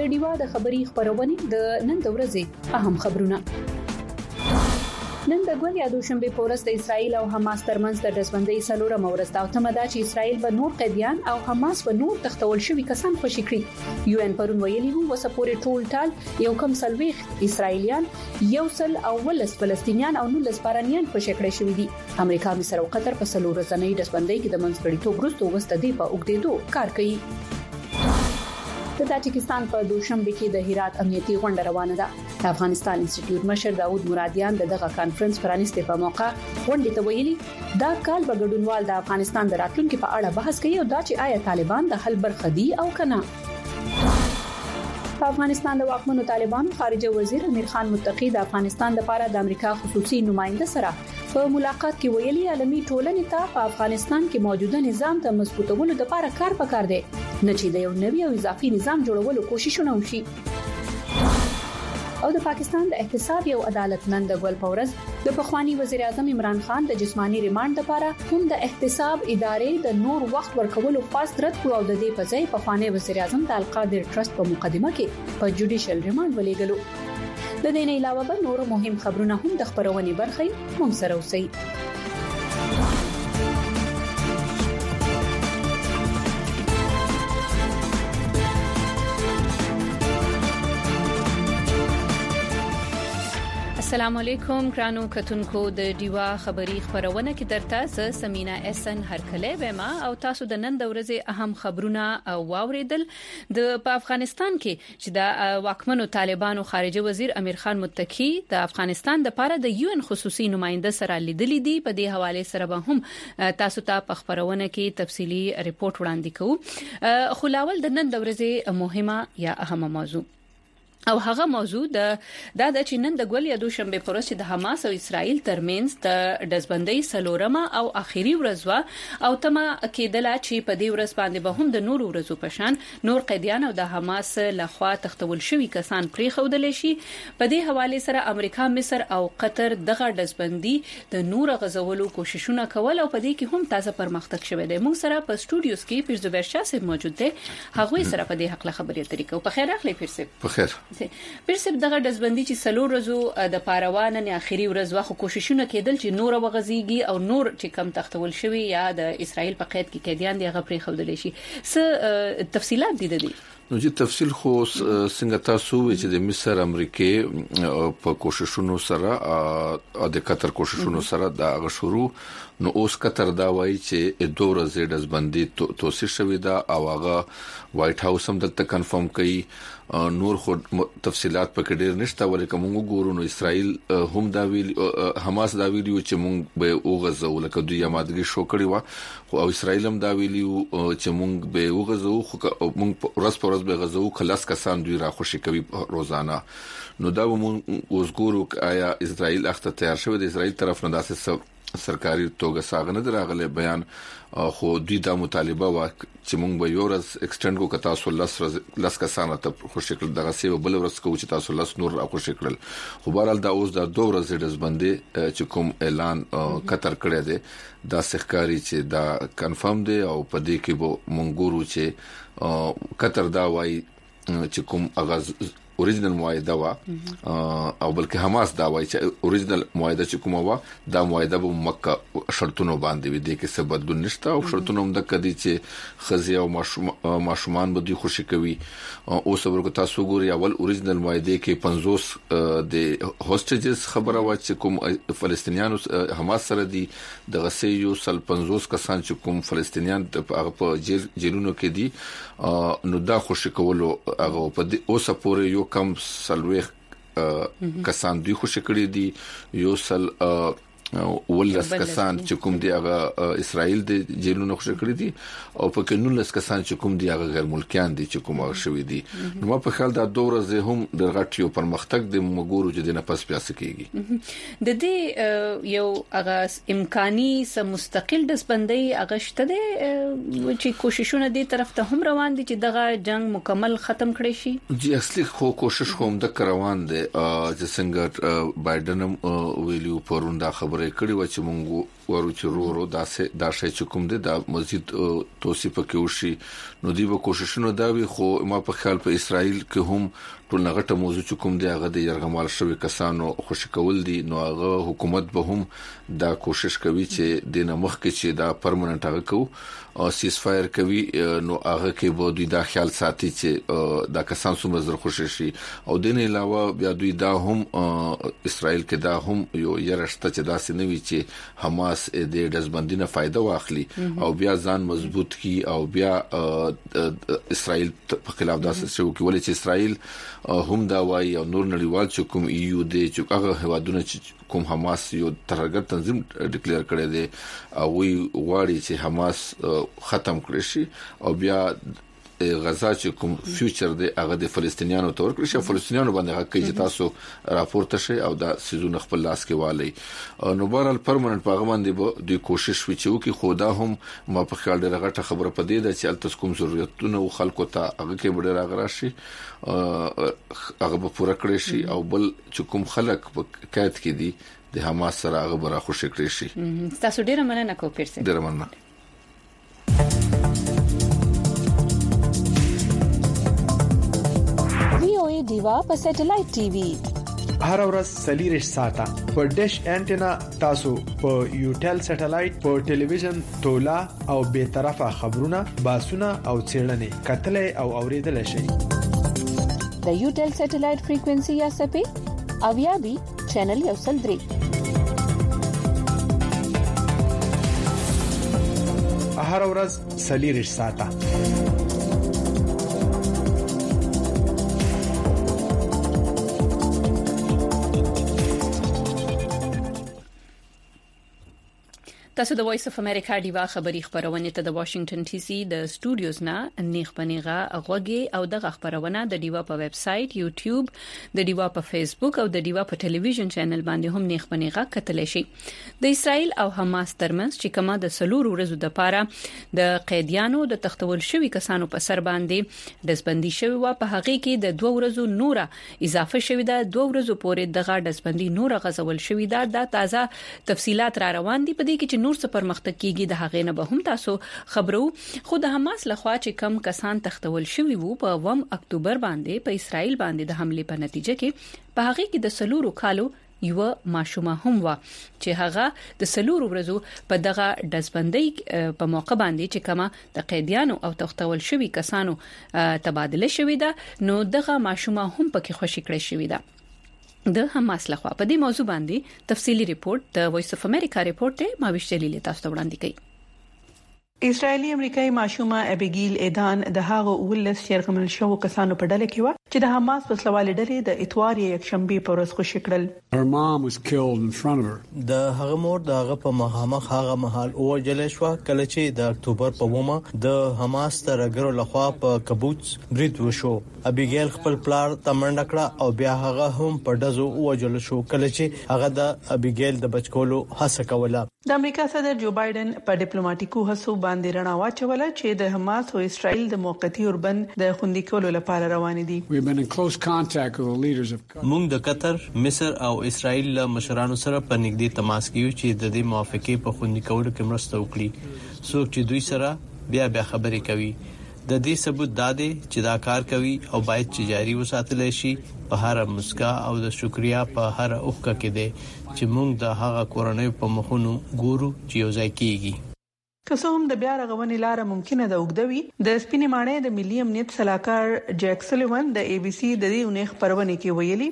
د ډیوا د خبري خبرونه د نن د ورځې اهم خبرونه. نن د ګول یا دوشنبه پورس د اسرایل او حماس ترمنځ د دزبندۍ سلورم ورځ دا تمه ده چې اسرایل به نور قیدیان او حماس به نور تختول شوی کسان خوشی کړي. یو ان پرون ویلي وو وسپورې ټول ټال یو کم سلويخ اسرایلیان یو سل او ولس فلسطینیان او 19 بارانیان خوشی کړي شوی دي. امریکا مصر او قطر په سلور ورځې د دزبندۍ کې د منځګړیتوب وروسته وسته دی په اوګدېدو کار کوي. د تاجکستان په دوشنبه کې د هرات امنیتي غونډه روانه ده. د افغانستان انسټیټیوټ مشر داوود مرادیان دغه کانفرنس پرانیسته په موقع غونډه ته ویلي دا کال به ګډونوال د افغانستان د راتلونکو په اړه بحث کوي او دا چې آیا طالبان د حل برخه دي او کنه. په افغانستان د واکمنو طالبانو خارجه وزیر امیر خان متقی د افغانستان لپاره د امریکا خصوصي نماینده سره په ملاقات کې ویلي عالمي ټولنې ته په افغانستان کې موجوده نظام ته مضبوطولو لپاره کار پکار دی نه چې د یو نوي او اضافي نظام جوړولو کوششونه وشي. او د پاکستان د احتساب یو عدالت نن د ګول پورز د پخوانی وزیر اعظم عمران خان د جسمانی ریماند لپاره هم د احتساب ادارې د نور وخت ورکولو خواست رد کړو او د دې په ځای پخوانی وزیر اعظم د القادر ټرست په مقدمه کې په جوډیشل ریماند ولېګلو. د دې نه علاوه به نور مهم خبرونه هم د خبرونې برخې مون سره اوسئ. السلام علیکم ګرانو کتونکو د ډیوا خبري خبرونه کې درته ز سمینا احسن هرکله وما او تاسو د نن د ورځې اهم خبرونه واوریدل. د په افغانستان کې چې د واکمنو طالبانو خارجه وزیر امیر خان متقی د افغانستان د لپاره د UN خصوصي نماینده سره لیدلې دي. په دې حواله سره به هم تاسو ته په خبرونه کې تفصيلي ریپورت وړاندې کوو. خلاول د نن د ورځې مهمه یا اهم موضوع او هغه موضوع د چې نن د ګول یا دوشنبه پورس د حماس او اسرائیل ترمنځ د دزبندۍ سلورمه او اخیری ورځ او تمه کېدله چې په دې ورځ باندې به هم د نور ورځو پشان نور قیدیان او د حماس لخوا تختول شوی کسان پرې خودل شي. په دې حواله سره امریکا مصر او قطر دغه دزبندۍ د نور غزولو کوششونه کول او په دې کې هم تازه پرمختګ شوه دی. موږ سره په سټوډیوز کې پیرزوبر شاه صاحب موجود دی. هغه سره په دې حق له خبرې طریقو په خیر اخلي پیرسب په خیر پیرسب دغه دزبندۍ چې سلور ورځو د پاروان نه اخیری ورځ واخو کوششونه کېدل چې نور وغزيږي او نور چې کم تختول شوی یا د اسرائیل په قید کې قیدیان دی غو پرې خودل شي. څه تفصيلات دي د دې؟ نو چې تفصیل خو څنګه تاسو چې د مصر امریکای په کوششونو سره او د قطر کوششونو سره دا شروع نو اوس قطر دا وایي چې دوه ورځې دزبندۍ توسيع شوې ده او هغه وایټ هاوس هم دلته کنفرم کړي. نور خو تفصيلات پکې ډېر نشته ولکه موږ ګورو نو اسرائیل هم دا ویل حماس دا ویلو چې موږ به اوغزو لکه دوی یمادګي شو کړی و او اسرائیل هم دا ویلو چې موږ به اوغزو خو موږ ورځ به غزو خلاص کسان دوی را خوشي کوي روزانه. نو دا موږ اوس ګورو آیا اسرائیل اخته تیار شوی د اسرائیل طرف نه داسې سرکاري توګه ساغنه دراغله بیان خو دوی دا مطالبه وا چې موږ به یو ورځ ایکسټند کو کتا سو لس کسانه ته خوشی کړل دغه سی بل ورځ کو چې تاسو لس نور را خوشی کړل. خو بهرحال دا اوس دا دوه ورځې دزبندۍ چې کوم اعلان قطر کړی دی دا سخکاری چې دا کنفرم دی او په دې کې به موږ ګورو چې قطر دا وایي چې کوم اغاز اوریجنل معاهده وا او بلکې حماس دا وایي چې اوریجنل معاهده چې کومه وا دا معاهده به مکه شرطونو باندې وي د کې څه بدلون نشته او شرطونو هم د کدي چې خزي او ماشومان به دوی خوشي کوي. او صبر کو تاسو ګوري اول اوریجنل معاهده کې 50 د هوستیجز خبره وا چې کوم فلسطینیانو حماس سره دي د غسیو سل 50 کسان چې کوم فلسطینیان په جیلونو کې دي نو دا خوشي کولو هغه په اوسه پورې یو کم سلويخ کسان دوی خوشی کړی دي یو سل ولس کسان چې کوم دی هغه اسرائیل د جیلونو خوشی کړی دي او په کې 19 کسان چې کوم دی هغه غیر ملکیان دي چې کوم هغه شوی دي. نو ما په خیال دا دوه ورځې هم د غټیو پرمختګ د مګورو چې د نفس پیاس کېږي. د دې یو هغه امکاني سم مستقل دزبندۍ هغه شته دي چې کوششونه دي طرف ته هم روان دي چې دغه جنگ مکمل ختم کړي شي. جی اصلي خو کوشش کوم د روان دي چې څنګه بایدن ویلیو پروندا خبره یاغې کړی و چې مونږ ورو چې ورو دا شي چې کوم دي دا مزید توصیف کې وشي نو دی به کوششونه دا وي خو ما په خیال په اسرائیل کې هم ټول نغټه موضوع چې کوم دی هغه د يرغمال شوی کسانو خوشی کول دي نو هغه حکومت به هم دا کوشش کوي چې د نمخ کې چې دا پرمننت هغه کو او سیس فایر کوي نو هغه کې به دوی دا خیال ساتي چې دا کسان څومره زر خوشی شي او د نه علاوه بیا دوی دا هم اسرائیل کې دا هم یو يرشته چې دا سنوي چې حماس د دزبندینه فائدہ واخلي او بیا ځان مضبوط کی او بیا اسرائیل په خلاف داسې شو کې ولې چې اسرائیل هم دا وایي او نور نړیوال چې کوم ایو دی چې هغه هوادونه چې کوم حماس یو ترګر تنظیم ډیکلیئر کړی دی او وی غواړي چې حماس ختم کړي شي او بیا غزا چې کوم فیوچر دی هغه د فلسطینیانو تور کړی شي فلسطینیانو باندې هغه کې چې تاسو راپورته شي او دا سيزونه خپل لاس کې والي نو بهرال پرمننت په باندې به د کوشش وچو کې خدا هم ما په خیال ډیره غټه خبره پدې ده چې التس کوم ضرورتونه او خلکو ته هغه کې ډیره راغراشي هغه به پوره کړی شي او بل چې کوم خلک په قید کې دي د حماس سره هغه برا خوشی کړی شي تاسو ډیره مننه کوم پیرسه ډیره مننه دیوا په سټلایټ ټي وي هر ورځ سلیریش ساته په ډیش انټینا تاسو په یوټل سټلایټ په ټلویزیون تولا او به طرفه خبرونه باسونه او چیرلنې کتلې او اوریدل شي د یوټل سټلایټ فریکوئنسي یا سپې او یا بي چینل یو سل درې هر ورځ سلیریش ساته تاسو د وایس اف امریکا دیوا خبری خبرونه ته د واشنگټن ډي سي د سټوډیوز نه نیغ پنیغه غوږی او د خبرونه د دیوا په ویب سټ یوټیوب د دیوا په فیسبوک او د دیوا په ټلویزیون چینل باندې هم نیغ پنیغه کتل شي د اسرائیل او حماس ترمنځ چې کومه د سلور ورځو د پاره د قیدیانو د تختول شوی کسانو په سر باندې دزبندي شوی و په هغه کې د 2 ورځو نوره اضافه شوی ده 2 ورځو پورې دغه دزبندي نوره غزول شوی ده د تازه تفصيلات را روان دي په دې کې چې نور څه پرمختګ کیږي د هغې نه به هم تاسو خبرو خو د حماس لخوا چې کم کسان تختول شوی وو په 1 اکتوبر باندې په اسرائیل باندې د حمله په نتیجه کې په هغه کې د سلورو کالو یو ماشومه هم و چې هغه د سلورو ورځو په دغه دزبندۍ په موقع باندې چې کما د قیدیانو او تختول شوی کسانو تبادله شوی ده نو دغه ماشومه هم پکې خوشی کړی شوی ده د حماس لخوا په دې موضوع باندې تفصيلي ریپورت د وایس اف امریکا ریپورت ته ماویش جلیل تاسو ته وړاندې کړي اسرائیلی امریکایي ماشومه ابيګیل ایدان د هغه ولس شرغمل شو کسانو په ډله کې و چې د حماس په سلوالي ډلې د اتوار یک شنبه په ورځ خوشی کړل. Her mom was killed in front of her. د هغه مور د هغه په مخامخ هغه محل او جلشوا کله چې د اکتوبر په ومه د حماس ترګرو لخوا په کبوتس برید وشو. ابيګیل خپل پلار تمنډ کړه او بیا هغه هم په دزو او جل شو کله چې هغه د ابيګیل د بچکولو هڅه کوله. د امریکا صدر جو بایدن په ډیپلوماټیکو هڅو باندې رڼا واچوله چې د حماس او اسرائیل د موقتی اوربند د خوندي کولو لپاره روان دي. موږ د قطر، مصر او اسرائیل له مشرانو سره په نږدې تماس کې یو چې د دې موافقه په خوندي کولو کې مرسته وکړي. څوک چې دوی سره بیا خبرې کوي د دې ثبوت دادې چې دا کار کوي او باید چې جاری وساتل شي په هر مسکا او د شکریا په هر اوخه کې دي چې موږ د هغه کورنۍ په مخونو ګورو چې یو ځای کیږي. که څه هم د بیا رغونې لار ممکنه ده وګدوي د سپینې ماڼۍ د ملي امنیت صلاحکار جیک سلیوان د ای بي سي د دې اونۍ خبرونه کې ویلي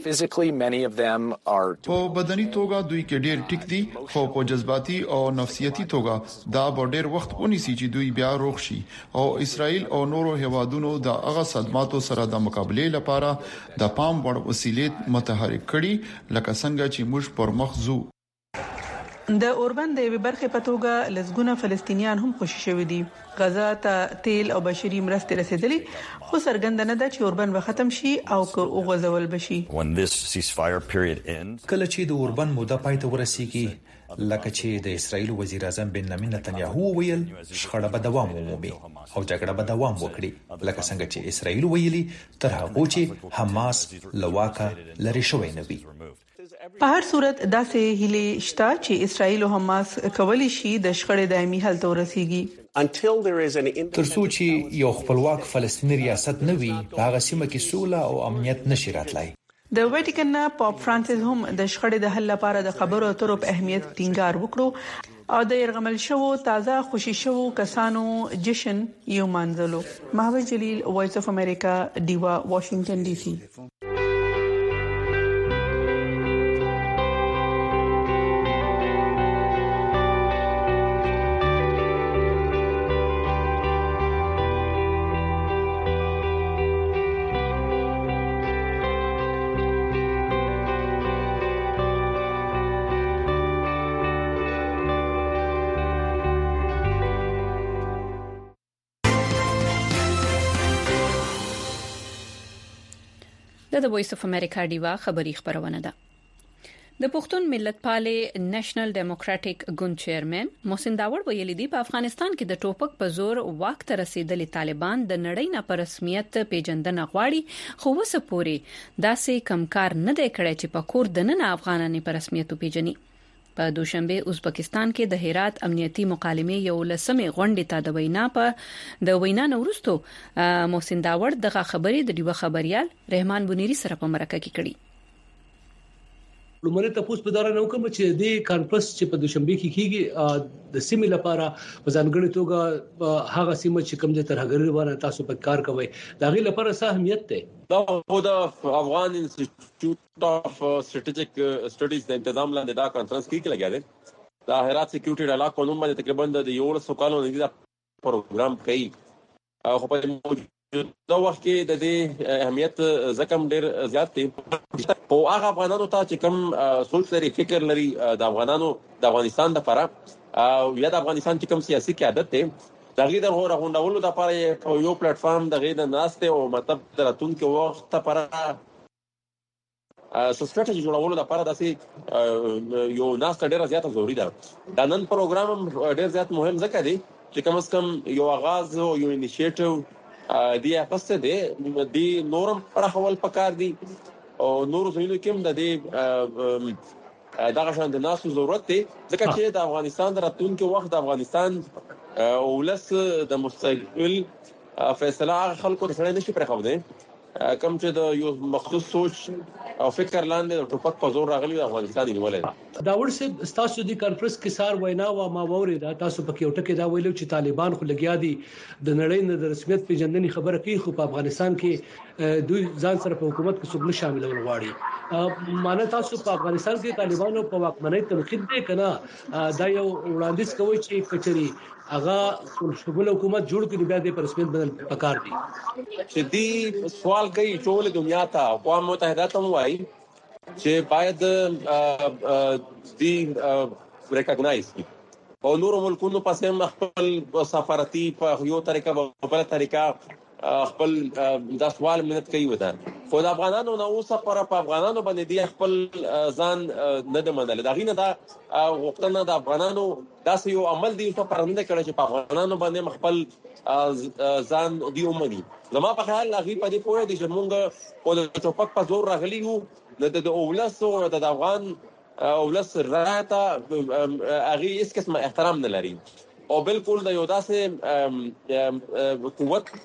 په بدني توګه دوی کې ډېر ټیک دي خو په جذباتي او نفسیاتي توګه دا ډېر وخت ونیسي چې دوی بیا روغ شي او اسرائیل او نورو هوادونو د هغه صدماتو سره د مقابله لپاره د پام وړ وسیلې متحرک کړي لکه څنګه چې موږ پر مخ ځو. د اوربند د برخه په توګه لزګونه فلسطینیان هم خوشی شوي دي. غزا ته تیل او بشري مرستې رسیدلې خو څرګند نه ده چې اوربند به ختم شي او که وغځول بشي. کله چې د اوربند موده پای ته ورسیږي لکه چې د اسرائیل وزیر اعظم بنیامین نتنیاهو ویل شخړه به دوام ومومي او جګړه به دوام وکړي لکه څنګه چې اسرائیل ویلي تر هغه چې حماس لواکه لري شوی نه وي. په هر صورت داسې هلي شته چې اسرائیل او حماس کولی شي د شخړې دایمي حل ته ورسیږي. ترڅو چې یو خپلواک فلسطیني ریاست نه وي هغه سیمه کې سوله او امنیت نشي راتلای. د ویټیکن پاپ فرانسیس هم د شخړې د حل لپاره د خبرو اترو په اهمیت ټینګار وکړو او د يرغمل شو تازه خوشی شو کسانو جشن یو منځلو. محمد جلیل، وایس اف امریکا، دیوا، واشنگټن ډي سي. د وایس اف امریکا دیوا خبری خبرونه ده. د پښتون ملت پالې نېشنل ډیموکراټک ګوند چیرمن محسن داوړ ویلي دی په افغانستان کې د ټوپک په زور واک ته رسیدلي طالبان د نړۍ نه په رسمیت پیژندنه غواړي، خو وسه پوري داسې کمکار نه دی کړی چې په کور د نن افغانانو په رسمیت پیژني. په دوشنبه ازبکستان کې د هرات امنیتي مکالمې یو لسمې غونډې ته د وینا نورستو محسن داوړ دغه خبرې د دیو خبريال رحمان بنيري سره په مرکه کې کړي. لومړی تاسو په دارا نو کوم چې د کانفرنس چې په دوشنبه کې کیږي د سیمې لپاره په ځانګړي توګه هغه سیمه چې کوم د ترهګرۍ باندې تاسو په کار کوي دا غي لپاره څه اهمیت ده؟ دا د افغان انسټیټیوټ اف سټریټیجیک سټډیز د تنظیم لاندې دا کانفرنس کې لګیا دی. دا هرات سکیورټي ډایلاګ په نوم باندې تقریبا د 11 کالو نه دا پروګرام کوي. خو په دا وخت کې د دې اهمیت زکم ډیر زیات دی. په هغه افغانانو ته چې کوم سوچ لري، فکر لري د افغانانو د افغانستان لپاره او یا د افغانستان چې کوم سیاسي قیادت دی دا غي د غونډولو لپاره یو پلیټ فارم د غي د ناشته او مطلب دراتونکو وخت لپاره سټریټیجی جوړولو لپاره داسې یو ناشته ډیره زیاته ضروری ده. دا نن پروګرام ډیر زیات مهم ځکه دی چې کوم څه یو آغاز او یو انیشیټیو دی اخسته دی نورم پر حوال پکار دی او نور زمینو کې د دې دغه شان د ناسو ضرورت دی ځکه چې د افغانستان د راتلونکي وخت د افغانستان ولس د مستقبل فیصله خلکو ته سره نشي پرې خو دی کوم چې د یو مخصوص سوچ او فکر لاندې د ټوپک په زور راغلي د افغانستان نیولې. دا ورسې تاسو د کانفرنس کې سار وینا او ما ووري دا تاسو په کې یو ټکی دا ویلو چې طالبان خو لګیا دي د نړۍ نه د رسمیت پیژندنې خبره کوي، خو په افغانستان کې دوی ځان سره په حکومت کې څوک نه شاملول غواړي. معنی تاسو په افغانستان کې طالبانو په واکمنۍ تنقید دی کنه دا یو وړاندیز کوي چې کچري هغه شمول حکومت جوړ کړي بیا د رسمیت بدل پکار دي. چې دی سوال کوي ټول دنیا ته اقوام متحده ته وایي چې باید دی ریکګنایز کړي او نور ملکونو پسې خپل سفارتي په یو طریقه په بل طریقه خپل دا سوال منت کوي ودا. خو د افغانانو نو اوسه پر افغانانو باندې دی خپل ځان نه د منل دا غینه دا وختونه د افغانانو داسې یو عمل دی په پرنده کړي چې په افغانانو باندې خپل ځان دی ومني. زما په خیال هغه په دې پوهه دي چې موږ په ټوپک په زور راغلي یو د اولس او د افغان اولس راته هغه هیڅ قسمه احترام نه لري او بالکل د یو داسې قوت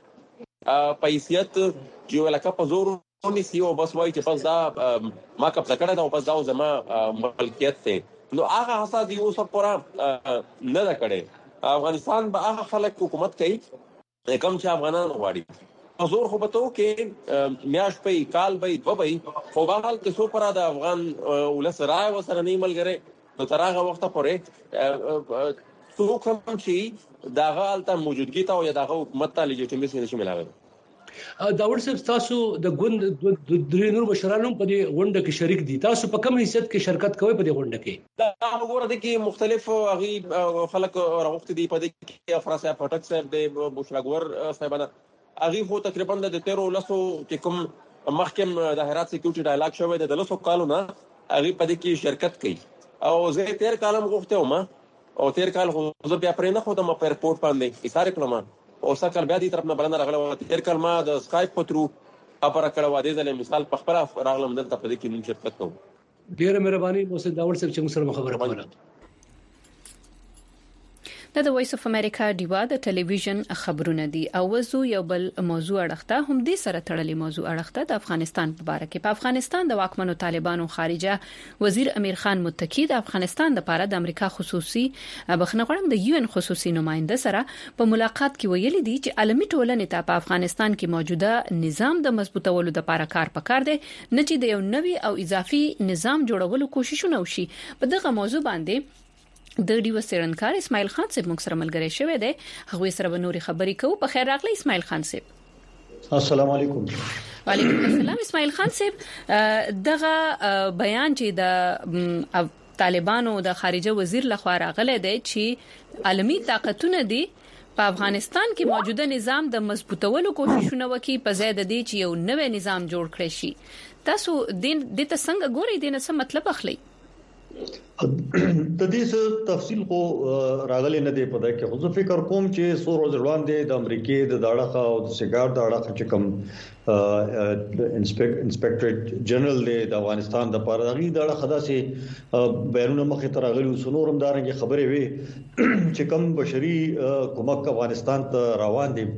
پیسیت چې ولکه په زور ونیسي او بس وایي چې بس دا ما کپ تکړه دا او بس دا زما ملکیت ته نو هغه حساب دی اوس پورا نه دا کړي. افغانستان به هغه خلک حکومت کوي کوم چې افغانان غواړي. زور خو به تو کې میاش په کال به دوبي خو به حال کې سو پر د افغان ولس رائے وسره نه ملګری نو تر هغه وخت پورې څوک هم چې داغه الته موجودګي ته او داغه حکومت ته لیجیټیمیسي نشي ملاوي. دا ورسې تاسو د ګوند د درې نور مشرانو په دې غونډه کې شریک دي، تاسو په کوم حیثیت کې شرکت کوئ په دې غونډه کې؟ دا وګوره د کې مختلف هغه خلک راغوښتي دي په دې کې افراسه پټک صاحب د بوشراګور صاحبانه هغه خو تقریبا د 13 لسو چې کوم محکم د هرات سکیورټي ډایلاګ شوی د لسو کالو نه هغه په دې کې شرکت کوي او زه 13 کالم غوښته وم او 13 کال خو زه بیا پرې نه خو د په ایرپورټ باندې ایثار کړم او سکل بیا دې طرف نه بلنه راغله 13 کال ما د سکایپ په ترو خبره کړه و دې ځله مثال په خبره راغلم دلته په دې کې شرکت کوم. ډیره مهرباني مو سره داول صاحب چې موږ سره خبره کوله. د وایس اف امریکا دیوا د ټلویزیون خبرونه دي او وزو یو بل موضوع اړخته هم دې سره تړلې موضوع اړخته د افغانستان په اړه کې په افغانستان د واکمنو طالبانو خارجه وزیر امیر خان متکی د افغانستان لپاره د امریکا خصوصي بخنغړم د UN خصوصي نماینده سره په ملاقات کې ویلي دي چې عالمي ټولنې ته په افغانستان کې موجوده نظام د مضبوطولو لپاره کار پکار دي نه چې د یو نوي او اضافي نظام جوړولو کوششونه وشي. په دغه موضوع باندې د ډیو سرنکار اسماعیل خان صاحب موږ سره ملګری شوی دی. هغه سره به نوري خبرې کوو. په خیر راغلی اسماعیل خان صاحب. السلام علیکم. وعلیکم السلام اسماعیل خان صاحب. دغه بیان چې د طالبانو د خارجه وزیر لخوا راغلی دی چې عالمی طاقتونه دي په افغانستان کې موجوده نظام د مضبوطولو کوششونه وکړي په ځای د دې چې یو نوې نظام جوړ کړي شي. تاسو د څنګه ګورئ د څه مطلب اخلي؟ د دې څه تفصیل خو راغلی نه دی پدې کې. خو زه فکر کوم چې سور ورځ د امریکای د داړه او د سیګار داړه چې کوم انسپکټر جنرال د افغانستان د پاره داړه خدا سي بیرونه مخه تر غلي وسنورم دارنګ خبرې وي چې کوم بشري کومک افغانستان ته روان دي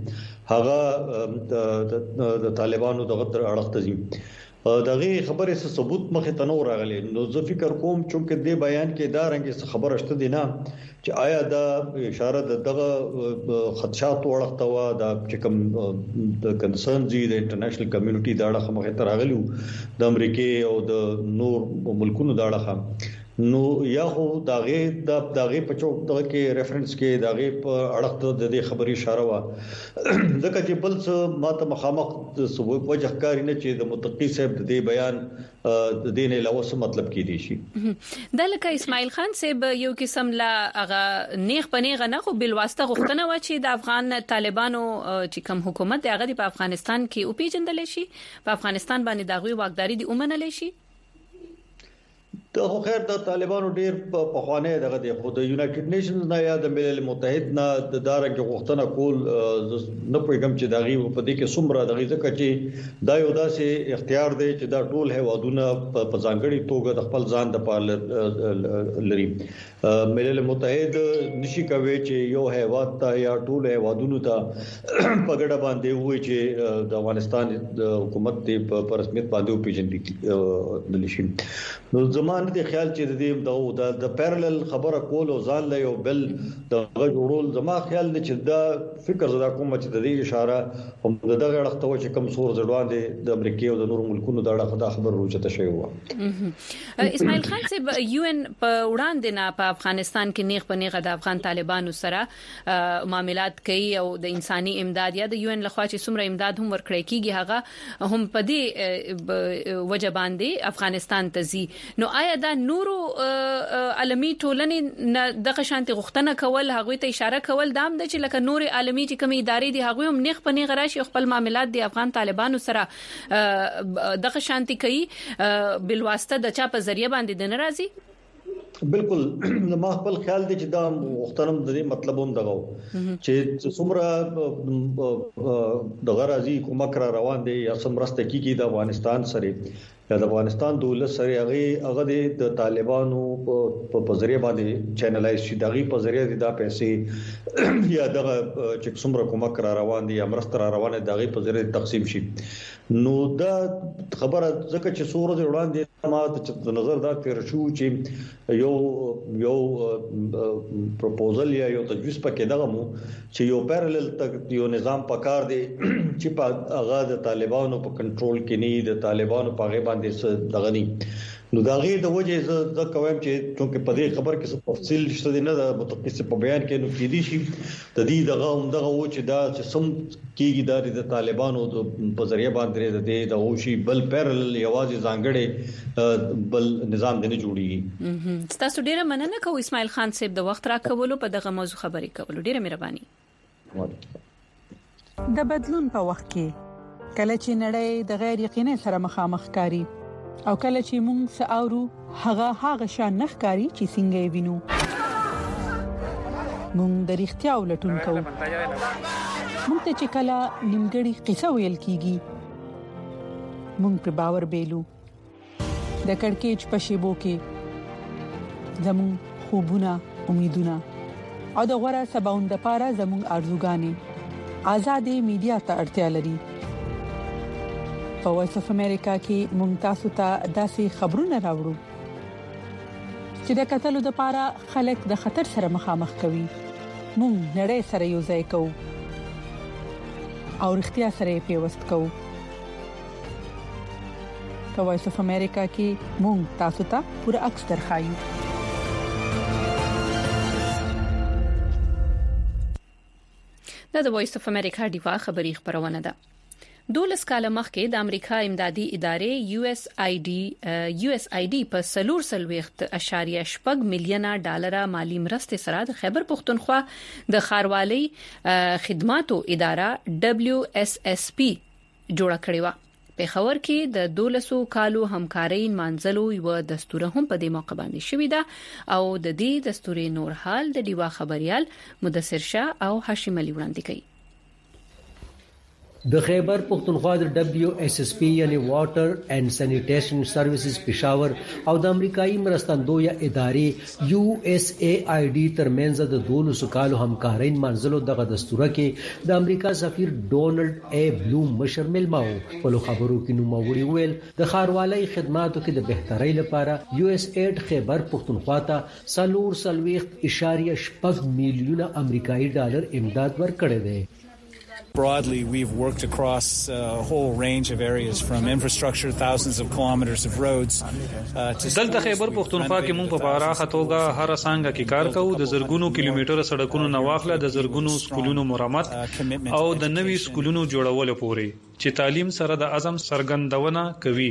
هغه د طالبانو دغه اړخته دي. دغه خبره څه ثبوت مخه تنور راغلي. نو زه فکر کوم چې د بیان کې دا رنګ خبره شته دي نه چې آیا دا اشاره دغه خدشات ورغته وا دا چې کوم د کنسرن دي د انټرنیشنل کمیونټي دا اړه مخه تر راغلي د امریکای او د نور ملکونو دا اړه نو یا خو داغه په چوک دغه کې ریفرنس کې داغه په اړه د دې خبري اشاره وا ځکه چې بل څه ماته مخامخ سبب وجه کاری نه چې د متقی صاحب د دې بیان د دې نه علاوه څه مطلب کې دي شي. د لکه اسماعیل خان صاحب یو قسم لا هغه نیغ پنیغه نه خو بل واسطه غوښتنه و چې د افغان طالبانو چې کوم حکومت هغه په افغانستان کې او پیجندل شي په افغانستان باندې دغه واکداري دی اومنل شي. ته خو خیر د طالبانو ډیر په خوانه دغه د خو د یونایټډ نیشنز نه یا د ملل متحد نه د دارنګ غوښتنه کول نه پېګم چې دغه په دې کې څومره دغه ځکه چې دا یو داسې اختیار دی چې دا ټول هیوادونه په ځانګړي توګه د خپل ځان د پاره لري. ملل متحد نشي کوي چې یو هیواد ته یا ټول هیوادونو ته په ګډه باندې وایي چې د افغانستان د حکومت په رسمیت باندې پیژندل د لشي. نو زمانه د خیال چې د پیرالل خبره کول او ځان له یو بل د غوړول زما خیال دی چې دا فکر زدا کوم چې د دې اشاره هم دغه اړخته و چې کوم سور زړوان دي د امریکای او د نورو ملکونو د اړه خبر روچته شوی و. اسماعیل خان صاحب UN په وړاندې نه په افغانستان کې نیغ په نیغه د افغان طالبانو سره معاملات کوي او د انساني امداد یا د UN لخوا چې څومره امداد هم ورکړي کیږي هغه هم په دې وجه باندې افغانستان ته زی. نو آیا دا نورو عالمي ټولنې دغه شانتي غوښتنه کول هغه ته اشاره کول دام د چې لکه نور عالمي چې کومې ادارې دي هغه هم نیغ په نیغ راشي خپل معاملات د افغان طالبانو سره دغه شانتي کوي بل واسطه د چا په ذریعہ باندې د ناراضي. بالکل ما خپل خیال دی چې دا محترم د دې مطلب هم دغه چې څومره د غرازي کومک را روان دي یا سمرسته کیږي د افغانستان سره یا د افغانستان دولت سره هغه د طالبانو په ذریعہ باندې چینلایز شي دغه په ذریعہ د پیسې یا دغه چې څومره کومک را روان دي یا مرسته را روانه دغه په ذریعہ تقسیم شي. نو دا خبره ځکه چې سورج وړاندې ما د نظر دا تیر شو چې یو پروپوزل یا یو تجویز پکې دغه مو چې یو پیرالل یو نظام پکار دی چې په هغه د طالبانو په کنټرول کې نه د طالبانو په غیبه باندې دغه نه. نو دا غي د وجه زه کوم چې څنګه په دې خبر کې څه تفصیل شته نه د متخصص په بیان کې نو کې دي شي د دې دغه و چې دا چې سم کېږي د طالبانو په ذریعہ باندې د اوشي بل پیرالل یوازې ځانګړي بل نظام دی نه جوړیږي. تاسو ډیره مننه کوم اسماعیل خان صاحب د وخت راکولو په دغه موضوع خبرې کولو ډیره مهرباني. د بدلون په وخت کې کله چې نړۍ د غیر یقیني سره مخامخ کاری او کله چې موږ ساورو هغه شان نخکاری چې څنګه وینو موږ د اړتیا ولټون کوو. موږ ته چې کله نیمګړی قصه ویل کیږي موږ په باور بیلو د کڑکېچ په شیبو کې زمون خوبونه امیدونه او د غوړه سباوند لپاره زمون ارزوګانې آزادې میډیا ته اړتیا لري. په وایس اف امریکا کې مونږ تاسو ته داسې خبرونه راوړو چې د قتل لپاره خلک د خطر سره مخامخ کوي. مونږ نړۍ سره یو ځای کوو او اړتیا سره پیوست کوو. په وایس اف امریکا کې مونږ تاسو ته پوره عکس درخایو. د وایس اف امریکا دیوا خبری خبرونه ده. 12 کاله مخکې د امریکا امدادي ادارې USAID په 4.8 میلیونه ډالر مالی مرستې سره د خیبر پختونخوا د خاروالۍ خدماتو اداره WSSP جوړه کړې و. په خبر کې د 12 کالو همکارۍ منځلو یو دستور هم په دې موقع باندې شوې ده او د دې دستور نور حال د دیوا خبريال مدثر شاه او هاشم علي وړاندې کوي. د خیبر پختونخوا د WSSP یعنی واټر اینڈ سینیټیشن سروسز پېښور او د امریکایي مرستندویه ادارې USAID ترمنځ د 12 کالو همکارۍ منځلو دغه دستور کې د امریکا سفیر ډونلډ A بلوم مشر ملماو په خبرو کې نوموړي ویل د خاروالۍ خدماتو کې د بهترۍ لپاره USAID خیبر پختونخوا ته 4.8 میلیونه امریکایي ډالر امداد ورکړی دی. Broadly, we've worked across a whole range of areas from infrastructure, thousands of kilometers of roads. دلته خیبر پختونخوا کې مونږ په پراخه توګه هر څنګه کې کار کوو د زرګونو کیلومتره سړکونو نواخله د زرګونو سکولونو مرمت او د نوي سکولونو جوړولو پورې چې تعلیم سره د عزم څرګندونه کوي.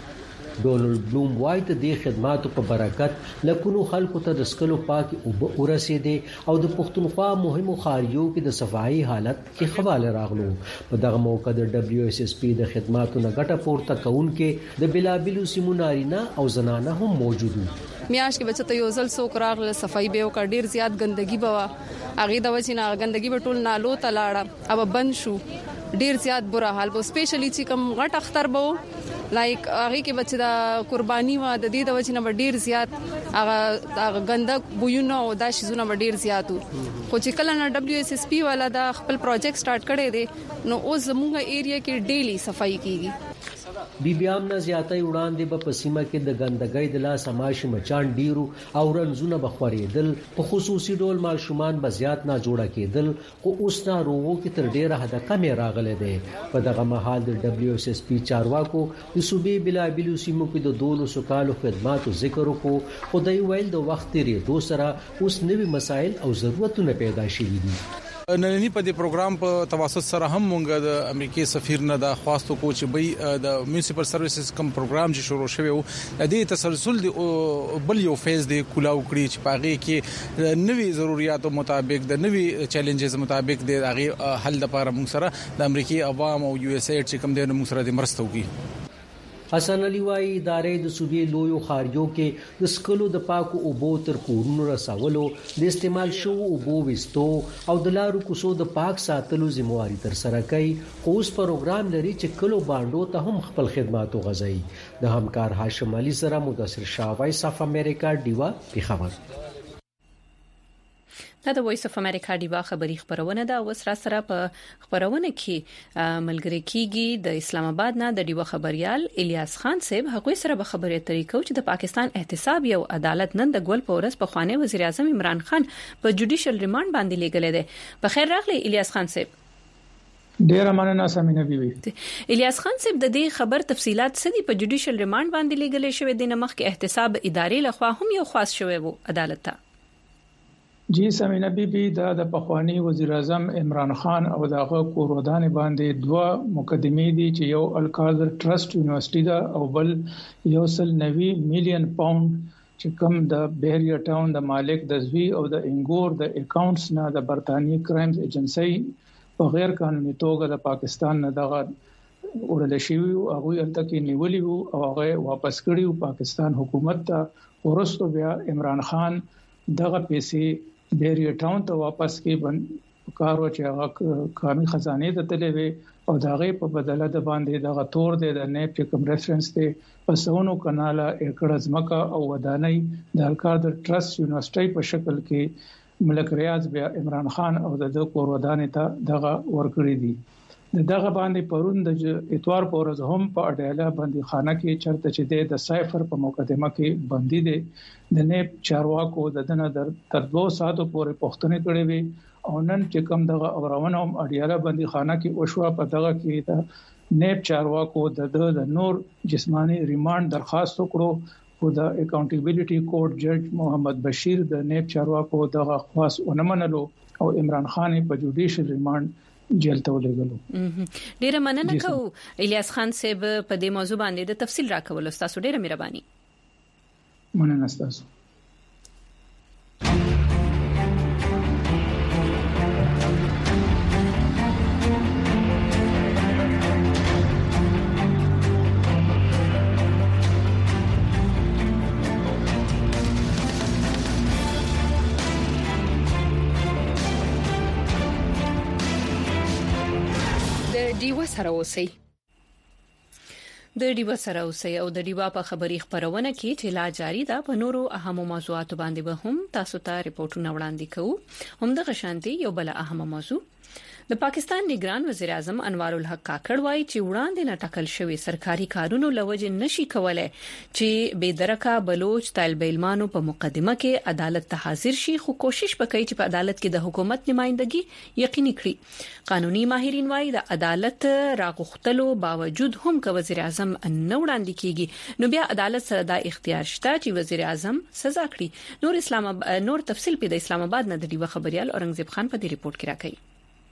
ډونلډ بلوم وايي د دې خدماتو په برکت لکونو خلکو ته د سکلو پاکي او ورسېده او د پښتونخوا مهمو خاریو کې د صفایي حالت کې خواله راغلو. په دغه موقع د WSSP د خدماتو نه ګټه پورته کوونکې د بلابلو سیمو نارینه او زنانه هم موجود وو. میاش کې بچته یو ځل څوک راغله صفایي به او ډیر زیات ګندګي بوا اغه د وچینه ګندګي به ټول نالو تلاړه او بند شو ډیر زیات بره حال بو سپیشلی چې کوم غټ اختر بو لایک هغه کې بچی دا قرباني و د دې د وجنه ډیر زیات هغه غندک بوونه او دا شیزونه ډیر زیاتو خو چې کله نه WSSP والا دا خپل پروجیکټ سٹارټ کړی دی نو اوس زموږه ایریا کې ډیلی صفائی کیږي. بیبیام نه زیاتې وړاندې په پسیمه کې د ګندګۍ د لاس ماشي مچان ډیرو او رنزونه بخوریدل په خصوصي ډول ماشومان به زیات نه جوړه کېدل خو اوس نه روغو کې تر ډیره حد کمې راغله ده. په دغه مهال د WSSP چارواکو د صوبې بلابلو سیمو کې د 12 کالو خدماتو ذکر وکړو خو دوی ویل د وخت لري سره اوس نوي مسایل او ضرورتونه پیدا شوي دي. نننی په دې پروګرام په تواسط سره هم مونږ د امریکای سفیر نه د خواستو کو چې به د میونسپل سروسز کم پروګرام چې شروع شوی و د دې تسلسل دی بل یو فیز دی کولاو کړی چې پاغه کې نوي ضرورتو مطابق د نوي چیلنجز مطابق د هغه حل لپاره مونږ سره د امریکای عوام او USAID چې کوم دی مونږ سره د مرسته وکړي. حسن علي وايي ادارې د صوبې لویو خاریو کې د سکلو د پاکو اوبو تر کورونو رسولو د استعمال شو اوبو وستو او د لارو کوڅو د پاک ساتلو ذمہواری تر سره کوي. اوس پروګرام لري چې کلو باندې ته هم خپل خدماتو غځي. د همکار هاشم علي سره مدثر شاه وایس اف امریکا دیوا پیښور. دا د وایس اف امریکا دیوا خبری خبرونه ده. وسره سره په خبرونه کې ملګری کیږي د اسلام آباد نه د دیوا خبريال الیاس خان صاحب هغه سره به خبرې طریقو چې د پاکستان احتساب یو عدالت نن د ګول پورس په خوانه وزیر اعظم عمران خان په جوډیشل ریماند باندې لګلې ده. په خیر راغلی الیاس خان صاحب. ډیر مننه سمینه بیبي. الیاس خان صاحب د دې خبر تفصيلات څه دي؟ په جوډیشل ریماند باندې لګلې شوې د نمخ کې احتساب ادارې لخوا هم یو خاص شوی وو عدالت ته. جی سمینه بیبي د پخوانی وزیر اعظم عمران خان او دغه کورودان باندې دوه مقدمې دي چې یو الکازر ټرست یونیورسيټي دا او بل 190 میلیون پاوند چې کوم د بهریا ټاون د مالک د زوی او د انګور د اکاونټس نه د برتانی کرایمز ایجنسی په غیر قانوني توګه د پاکستان نه دغه ورل شي او هغه الته کې نیولې او هغه واپس کړي پاکستان حکومت ته ورستو بیا عمران خان دغه پیسې بهریا ټاون ته واپس کې ښکارو چې هغه قومي خزانه ته تلوي او داغه په بدله د باندې دغه تور د نیب چې کوم ریفرنس دی پسونو کاناله ایکړه ځمکه او ودانۍ د الکادر ټرست یونیورسيټي په شکل کې ملک ریاض بیا عمران خان او د کور ودانۍ ته دغه ورکړی دي دغه باندې پرون د اتوار په ورځ هم په اډیاله باندې خانه کې چرته چې د سایفر په مقدمه کې بندي دي د نیب چارواکو د دنه تر 2 ساعتو پورې پښتنې کړې وي او نن چې کوم دغه اورونه هم اډیاله باندې خانه کې وشو په دغه کې د نیب چارواکو د نور جسمانی ریماند درخواست وکړو او د اکاونټیبিলিټي کورټ جج محمد بشیر د نیب چارواکو دغه خاص ونمنلو او عمران خان په جوډیشل ریماند جیل ته ولېګلو. ډیره مننه کوم الیاس خان صاحب په دې موضوع باندې د تفصیل راکول. تاسو ډیره مهرباني. مننه تاسو. ډیوا سره اوسئ. د ډیوا سره اوسئ او د ډیوا په خبري خبرونه کې چې لا جاری ده په نورو اهمو موضوعاتو باندې به هم تاسو ته ریپورتونه وړاندې کوو. هم د غشانتي یو بل اهمه موضوع د پاکستان نگران وزیر اعظم انوار الحق کاکړ وایي چې وړاندې نه ټاکل شوی سرکاري کارونو لوجه نشي کولای چې بېدرکه بلوچ طالب علمانو په مقدمه کې عدالت ته حاضر شي خو کوشش وکړي چې په عدالت کې د حکومت نمائندګي یقیني کړي. قانوني ماهرین وایي د عدالت راغختلو باوجود هم که وزیر اعظم نه وړاندې کیږي نو بیا عدالت سره د اختیار شته چې وزیر اعظم سزا کړي. نور تفصیل په اسلام آباد نه د ډیوا خبريال اورنګزیب خان په دې ریپورت کې راکړي.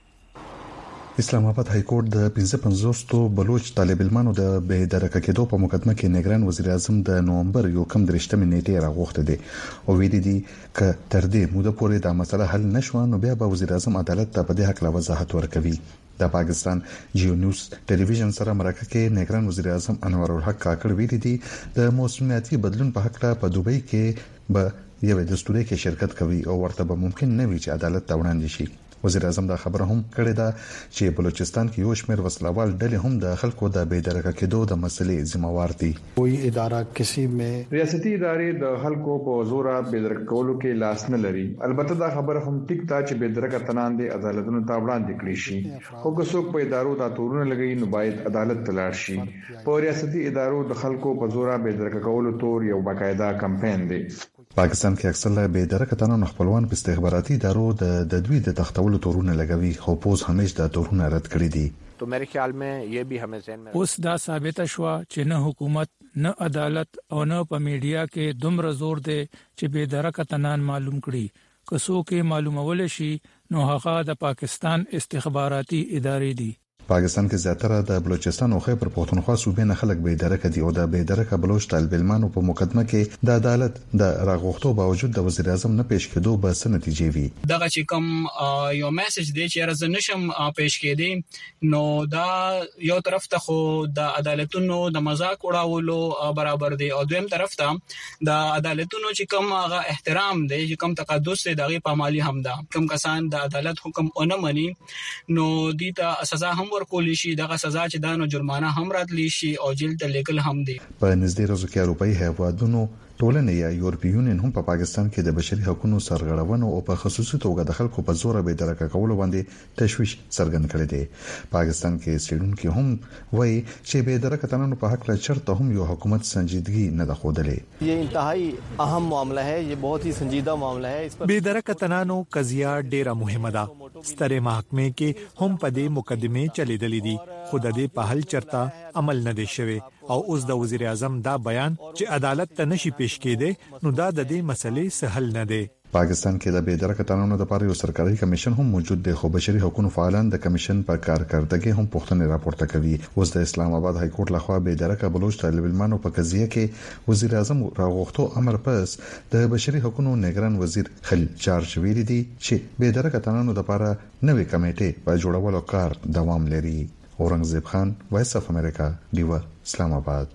اسلام آباد های کورټ د 55 بلوچ طالب علمانو د بې درکه کېدو په مقدمه کې نگران وزیر اعظم د نومبر 1 نیټه راغوښته دي او ویل دي ک تر دې موده پورې دا مسله حل نشو نو بیا به وزیر اعظم عدالت ته په دې حق لا وضاحت ورکوي. د پاکستان جیو نیوز ټلویزیون سره مرکه کې نگران وزیر اعظم انوار الحق کاکړ ویل دي د موسمیاتي بدلون په حق په دوبۍ کې به یو دستوري کې شرکت کوي او ورته به ممکن نه وي چې عدالت ته وړاندې شي. وزیر اعظم دا خبره هم کړې ده چې بلوچستان کې یو شمېر وسلوال ډلې هم د خلکو د بې درکه کېدو د مسلې ذمہوار دي. کوئی اداره کسی میں ریاستي ادارې د خلکو په زور بې درکه کولو کې لاس نه لري. البته دا خبره هم ټیک ده چې بې درکه تنان دي عدالتونو ته وړاندې کړی شي خو که څوک په ادارو د تورونه لګي نو باید عدالت ته لاړ شي. په ریاستي ادارو د خلکو په زور بې درکه کولو تور یو باقاعده کمپاین دی. پاکستان کې اکثره بې درکه تنان خپلوان په استخباراتي ادارو د دوی د تختولو تورونه لګوي خو پوز همیش د تورونه رد کړی دي. تو میرے خیال میں یہ بھی ہمیں ذہن میں اوس دا ثابت شوا چې نه حکومت نه عدالت او نه په میډیا کې دومره زور دی چې بې درکه تنان معلوم کړي. که څوک معلومول شي نو هغه د پاکستان استخباراتي ادارې دي. پاکستان کې زیاتره د بلوچستان او خیبر پختونخوا صوبې نه خلک بې درکه دي او د بې درکه بلوچ طالب علمانو په مقدمه کې د عدالت د راغوښتو باوجود د وزیر اعظم نه پیش کېدو به څه نتیجې وي. دغه چې کوم یو میسج دی چې راز نشم پیش کېدی نو دا یو طرف ته خو د عدالتونو د مذاق وړاولو برابر دی او دویم طرف ته د عدالتونو چې کوم هغه احترام دی چې کوم تقدس دی دغه پامالي هم ده. کوم کسان د عدالت حکم اونې مني نو دي ته سزا هم ورکول شي. دغه سزا چې دانو جرمانه هم راتلی شي او جیل ته لیکل هم دي. په نږدې ورځو کې اروپאי هیوادونو ټولنه یا یورپی یونین هم په پاکستان کې د بشري حقوقو سرغړونو او په خصوصي توګه د خلکو په زور به درکه کول باندې تشویش څرګند کړی دی. پاکستان کې سړونکو هم وایي چې به درکه تنانو په حق لا چرته هم یو حکومت سنجیدګي نه د خوده. یہ انتہائی اہم معاملہ ہے. یہ بہت ہی سنجیدہ معاملہ ہے. به درکه تنانو قضیه ډیره مهمه ده. ستره محکمه کې هم په دې مقدمه چلیدلې دي خو د دې په حل چرته عمل نه دی شوی او اوس د وزیر اعظم دا بیان چې عدالت ته نشي پیش کېده نو دا د دې مسلې سهل نه دی. پاکستان کې د بې درکه تنانو لپاره یو سرکاري کمیشن هم موجود دی خو بشري حقوقو فعالان د کمیشن په کارکړدګي هم پوښتنې راپورته کوي. اوس د اسلام آباد های کورټ لخوا بې درکه بلوچ طالب علمانو په قضیه کې وزیر اعظم راغوښتو امر پس د بشري حقوقو نگران وزیر خلیل چارج ویلي دي چې بې درکه تنانو لپاره نوې کمیټه په جوړولو کار دوام لري. اورنګزیب خان وایس اف امریکا ډیوا اسلام آباد.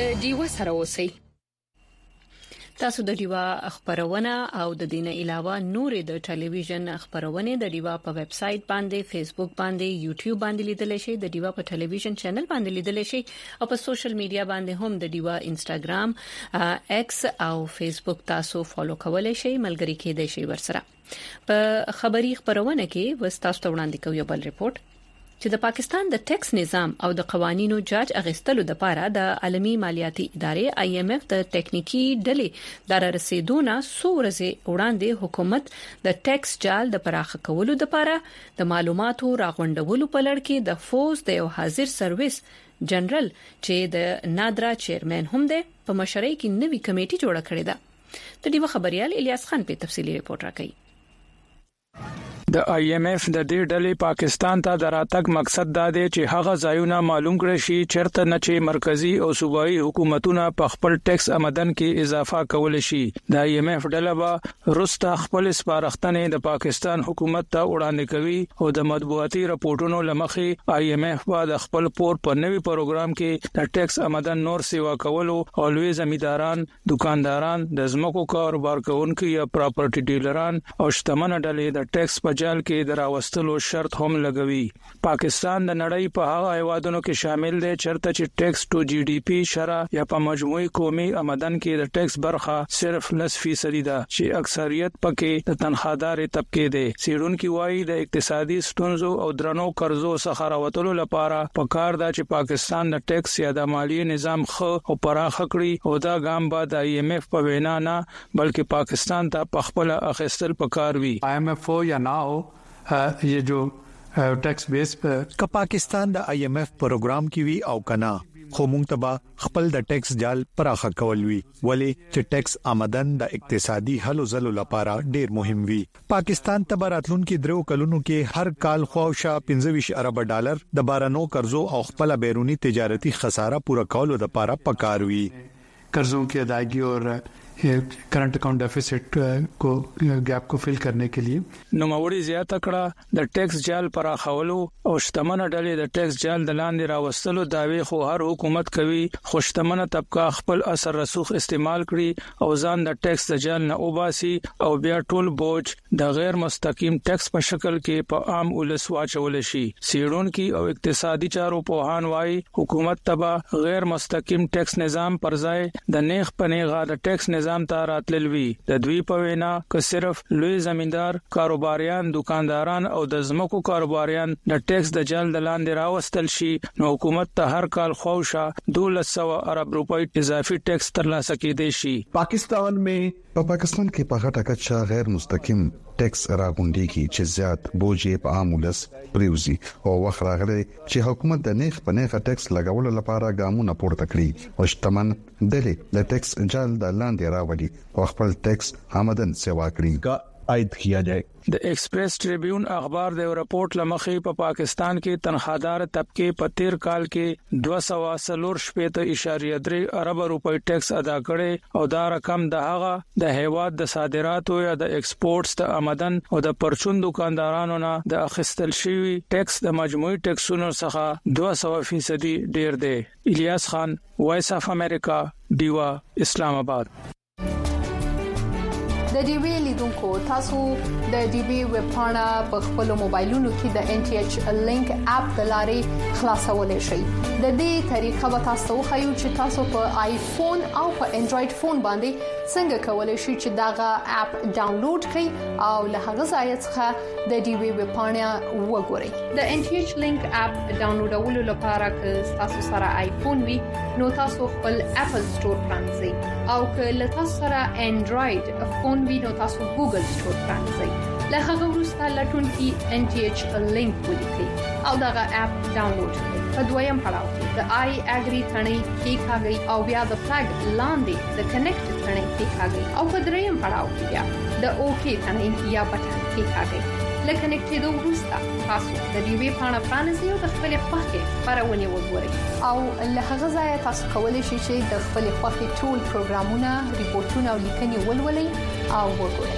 د ډیوا سره اوسئ. تاسو د ډیوا خبرونه او د دینه علاوه نورې د ټلویزیون خبرونه د ډیوا په ویب سټ باندې، فیسبوک باندې، یوټیوب باندې لیدل شئ. د ډیوا په ټلویزیون چینل باندې لیدل شئ او په سوشل میډیا باندې هم د ډیوا انستګرام، ایکس او فیسبوک تاسو فالو کولای شئ، ملګری کېدئ شئ ورسره. په خبري خبرونه کې وستاسو ته وړاندې کوي بل ریپورت چې د پاکستان د ټیکس نظام او د قوانینو جاج اغستلو د لپاره د عالمي مالیاتي ادارې IMF د ټیکنیکی ډلې د رسیدونه سورزه وړاندې حکومت د ټیکس جال د پراخ کولو د لپاره د معلوماتو راغونډولو په لړ کې د فوز د یو حاضر سرویس جنرال چې د نادرا چیرمن هم ده په مشرۍ کې نوې کمیټه جوړه کړې ده. د دې خبريال الیاس خان په تفصیلی ریپورت راکړي. د IMF د دې ډلې پاکستان ته د راتګ مقصد دا دی چې هغه ځایونه معلوم کړي شي چیرته نه چې مرکزی او صوبایي حکومتونه په خپل ټیکس آمدن کې اضافه کول شي. د IMF ډله به روسته خپل سپارښتنې د پاکستان حکومت ته وړاندې کوي او د مطبوعاتي راپورټونو لمخې IMF به د خپل پور په نوي پروګرام کې د ټیکس آمدن نور سیوا کولو او لوی زمینداران، دکانداران، د ځمکو کاروبار کوونکي یا پراپرټي ډیلران او شتمن ډلې د ټیکس په جال کې دراوستلو شرط هم لګوي. پاکستان د نړۍ په هغه هیوادونو کې شامل دی چرته چې ټیکس ټو GDP شرح یا په مجموعي قومي آمدن کې د ټیکس برخه صرف 10% ده چې اکثریت پکې د تنخوادار طبقه دی. سیډونکو وايي د اقتصادي ستونزو او درنو قرضو څخه راوتلو لپاره پکار ده چې پاکستان د ټیکس یا د مالیې نظام خو او پراخ کړي او دا ګام به د IMF په وینا نه بلکې پاکستان ته په خپل اخیستل پکار وي. IMF یا نه ये जो tax base पर का पाकिस्तान د IMF پروګرام کې وی او کنا خو مونږ تبا خپل د ټیکس جال پراخه کول وی ولی چې ټیکس آمدن د اقتصادي حل زلو لپاره ډیر مهم وی. پاکستان ته براتلون کې درو کلونو کې هر کال خواوشا 25 ارب ډالر د بارانو قرضو او خپل بیرونی تجارتی خساره پوره کولو لپاره پکار وی. قرضوں کی ادائیگی اور کرنٹ اکاؤنٹ ڈیفیسٹ کو گیپ کو فل کرنے کے لیے نو موري زیاته کړه د ټیکس جال پراخولو او شتمن ډلې د ټیکس جال د لاندې راوستلو داوی خو هر حکومت کوي. خو شتمن طبقه خپل اثر رسوخ استعمال کړي او ځان د ټیکس د جال نه وباسي او بیا ټول بوج د غیر مستقیم ټیکس په شکل کې په عام ولس واچول شي. سیډونکو او اقتصادي چارو پوهان وايي حکومت تبا غیر مستقیم ټیکس نظام پر ځای د نیغ پنیغه د ټیکس نظام ته راتللوي. د دوی په وینا که صرف لوی زمیندار، کاروباریان، دکانداران او د ځمکو کاروباریان د ټیکس د جال د لاندې راوستل شي نو حکومت ته هر کال خوشا 1200 ارب روپۍ اضافي ټیکس ترلاسه کېدای شي. پاکستان کې په غټه کچا غیر مستقیم ټیکس راغونډي کی چې زیات بوجي په عامولس پریوزي او وخت راغلی چې حکومت د نیخ په نیخه ټیکس لګولو لپاره ګامونه پورته کړی او شتمن دلې د ټیکس جال د لاندې راوړي او خپل ټیکس آمدن سیوا کړی عاید کیا جائے. د ایکسپریس ټریبیون اخبار د رپورت لمخې په پاکستان کې تنخوادار طبقه په 13 کال کې 240.3 ارب روپۍ ټیکس ادا کړي او دا رقم د هغه د هیواد د صادراتو یا د ایکسپورټس د آمدن او د پرچون دکاندارانو نه د اخیستل شوی ټیکس د مجموعي ټیکسونو څخه 200% ډیر دی. الیاس خان، وایس اف امریکا، ډیوا، اسلام آباد. د ډیوی لیدونکو تاسو د ډیوی ویب پاڼه په خپل موبایلونو کې د NTH لینک اپ د لارې خلاصولای شئ. د دې طریقه به تاسو خو چې تاسو په آیفون او په انډراید فون باندې څنګه کولای شئ چې داغه اپ ډاونلوډ کړئ او له هغه ځای څخه د ډیوی ویب پاڼه وګورئ. د NTH لینک اپ ډاونلوډولو لپاره که تاسو سره آیفون وي نو تاسو خپل اپل سٹور پرانځئ او که له تاسو سره انډراید فون وینو تاسو ګوګل سٹور پرانځئ. له هغه وروسته لټون کې NTH لینک ولیکئ او دغه اپ ډاونلوډ کړئ. په دویم پړاو کې د آی اګری ثنې کلیکاږئ او بیا د فلګ لاندې د کنیکټ ثنې کلیکاږئ او په دریم پړاو کې بیا د اوکی ثنې یا بټن کلیکاږئ. له کنیکټ کېدو وروسته تاسو د ډیوی پاڼه پرانیزئ او د خپل خوښې خبرونه وګورئ او له هغه ځایه تاسو کولی شئ چې د خپل خوښې ټول پروګرامونه، ریپورتونه او لیکنې ولولئ او وګورئ.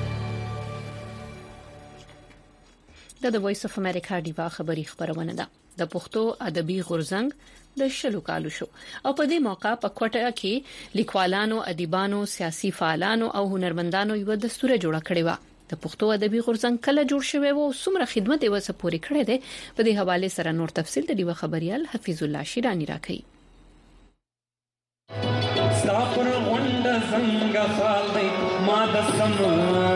د وایس اف امریکا ډیوا خبري خبرونه ده. د پښتو ادبي غورځنګ د شلو کالو شو او په دې موقع په کوټه کې لیکوالانو، ادیبانو، سیاسي فعالانو او هنرمندانو یو دستور جوړ کړی و. د پښتو ادبي غورځنګ کله جوړ شوی و او څومره خدمت یې وسه پوری کړی دی، په دې حواله سره نور تفصیل د دیو خبريال حفیظ الله شیرانی راکړي. سافر غونډ څنګه خالي ما د سم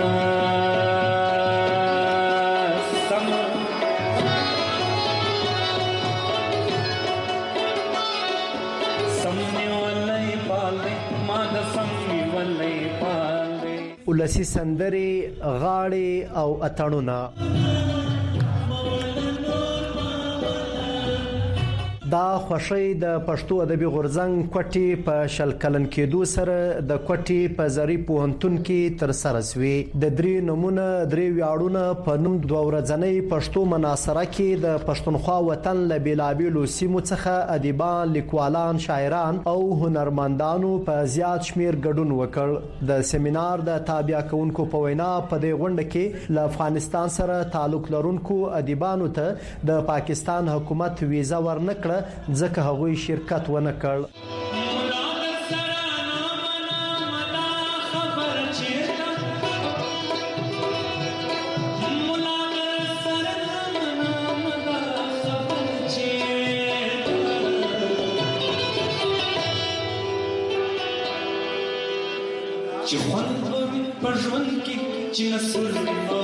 ولسی سندري غاړي او اتړونه دا خوشي د پښتو ادبي غورځنګ کوټي په شل کلن کېدو سره د کوټي په زری پوهنتون کې تر سره سوي. د درې نمونه درې ویاړونه په نوم دوه ورځنۍ پښتو مناظره کې د پښتونخوا وطن له بیلابیلو سیمو څخه ادیبان، لیکوالان، شاعران او هنرمندانو په زیات شمیر ګډون وکړ. د سیمینار د تابع کونکو په وینا په دې غونډه کې له افغانستان سره تعلق لرونکو ادیبانو ته د پاکستان حکومت ویزا ورنکړه ځکه هغوی شرکت ونه کړ. چې خوند په ژوند کې چې نسل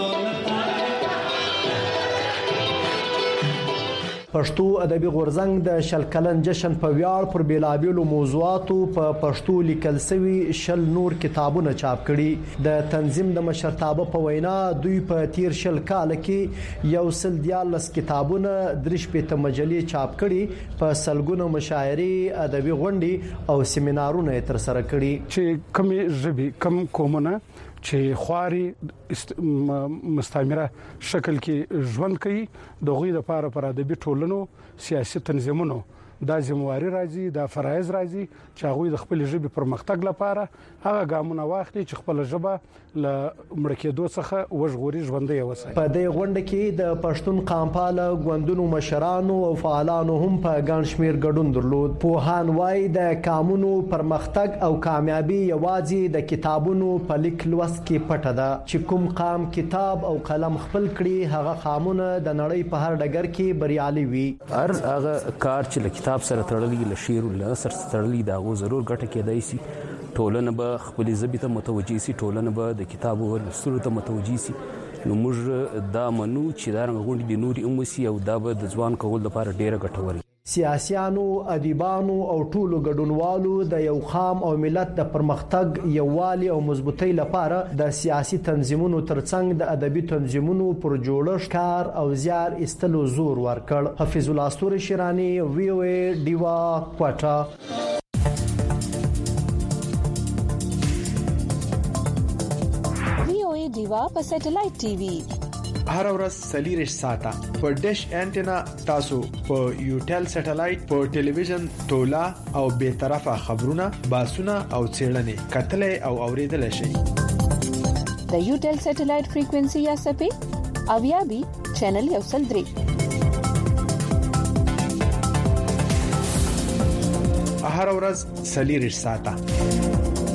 پښتو ادبي غورځنګ د شل کلن جشن په ویاړ پر بیلابیلو موضوعاتو په پښتو لیکل شوی شل نور کتابونه چاپ کړي. د تنظیم د مشرتابه په وینا دوی په تیر شل کال کې یو سل دیالس کتابونه، درش په مجلې چاپ کړي، په سلګونو مشاعري، ادبي غونډې او سیمینارونه تر سره کړي. چې کوم ژبې کم قومونه چې خواري مستعمره شکل کې ژوند کوي د غوي د لپاره پر ادبي ټولنو، سیاسي تنظیمونو دا ذمہواری راځي، دا فرایض راځي چې هغه د خپل ژبې پرمختګ لپاره هغه ګامونه واخلي چې خپل ژبه ل مړکېدو څخه وژغوري، ژوندۍ وساتي. په دې غونډه کې د پښتون قامپاله غوندونو مشرانو او فعالانو هم په ګڼ شمیر ګډون درلود. پوهان وايي د قانونو پرمختګ او کامیابی یوازې د کتابونو په لیک لوست کې پټه ده. چې کوم قام کتاب او قلم خپل کړي هغه قامونه د نړۍ په هر ډګر کې بریالي وي. هر هغه کار چې کتاب سره تړلې، له شعر او نثر سره تړلې، دا غو ضرور ګټه کېدای شي. ټولنه به خپل ژبې ته متوجي شي، ټولنه به د کتاب او لوستلو ته متوجي شي. نو موږ دا منو چې دا غونډې د نوري اموسي او دا به د ځوان کول لپاره ډیره ګټوره. سیاسيانو، ادیبانو او ټولو ګډونوالو د یو قام او ملت د پرمختګ، یووالي او مضبوطی لپاره د سیاسي تنظیمونو ترڅنګ د ادبي تنظیمونو پر جوړښت کار او زیار استلو زور ورکړ. حفیظ الله استوري شیرانی، وی او ای، دیوا، کوټه. دیوا په سټلایټ ټي وي هر ورځ سلیریش ساته په ډیش انټینا تاسو په یوټل سټلایټ، په ټلویزیون تولا او به طرفه خبرونه، باسونه او چیرلنې کتلې او اوریدل شي. د یوټل سټلایټ فریکوئنسي یا سپې او یا بي چینل یو سل 3 هر ورځ سلیریش ساته.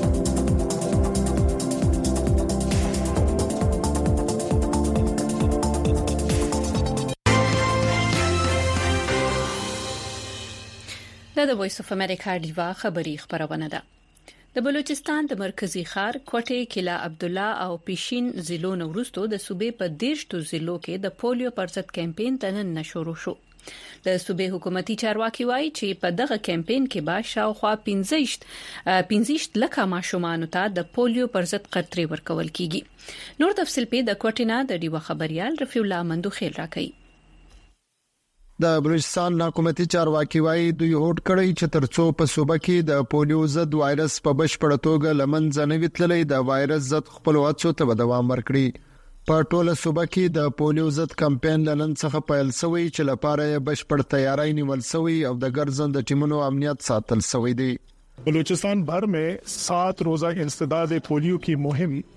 د وایس اف امریکا دیوا خبری خبرونه ده. د بلوچستان د مرکزی ښار کوټه کلا عبد الله او پیشین ضلعو نورستو د صوبې په 13 ضلعو کې د پولیو پر ضد کمپاین تنن شروع شو. د صوبې حکومتي چارواکي وایي چې په دغه کمپاین کې به شاوخوا 15 لکه ماشومان ته د پولیو پر ضد قطرې ورکول کیږي. نور تفصیل په د کوټینا د دیوا خبريال رفیع الله مندو خیل راکړي. د بلوچستان حکومتي چارواکي وايي دوی هوډ کړی چې ترڅو په صوبه کې د پولیو ضد وایرس په بشپړ توګه لمنځه نه وتللی د وایرس ضد خپل هڅو ته دوام ورکړي. په ټوله صوبه کې د پولیو ضد کمپاین لنن څخه پیل شوی چې لپاره بشپړ تیاری نیول شوی او د ګرځند ټیمونو امنیت ساتل شوی دی. بلوچستان भर में 7 रोजा इंसदाद पोलियो की मुहिम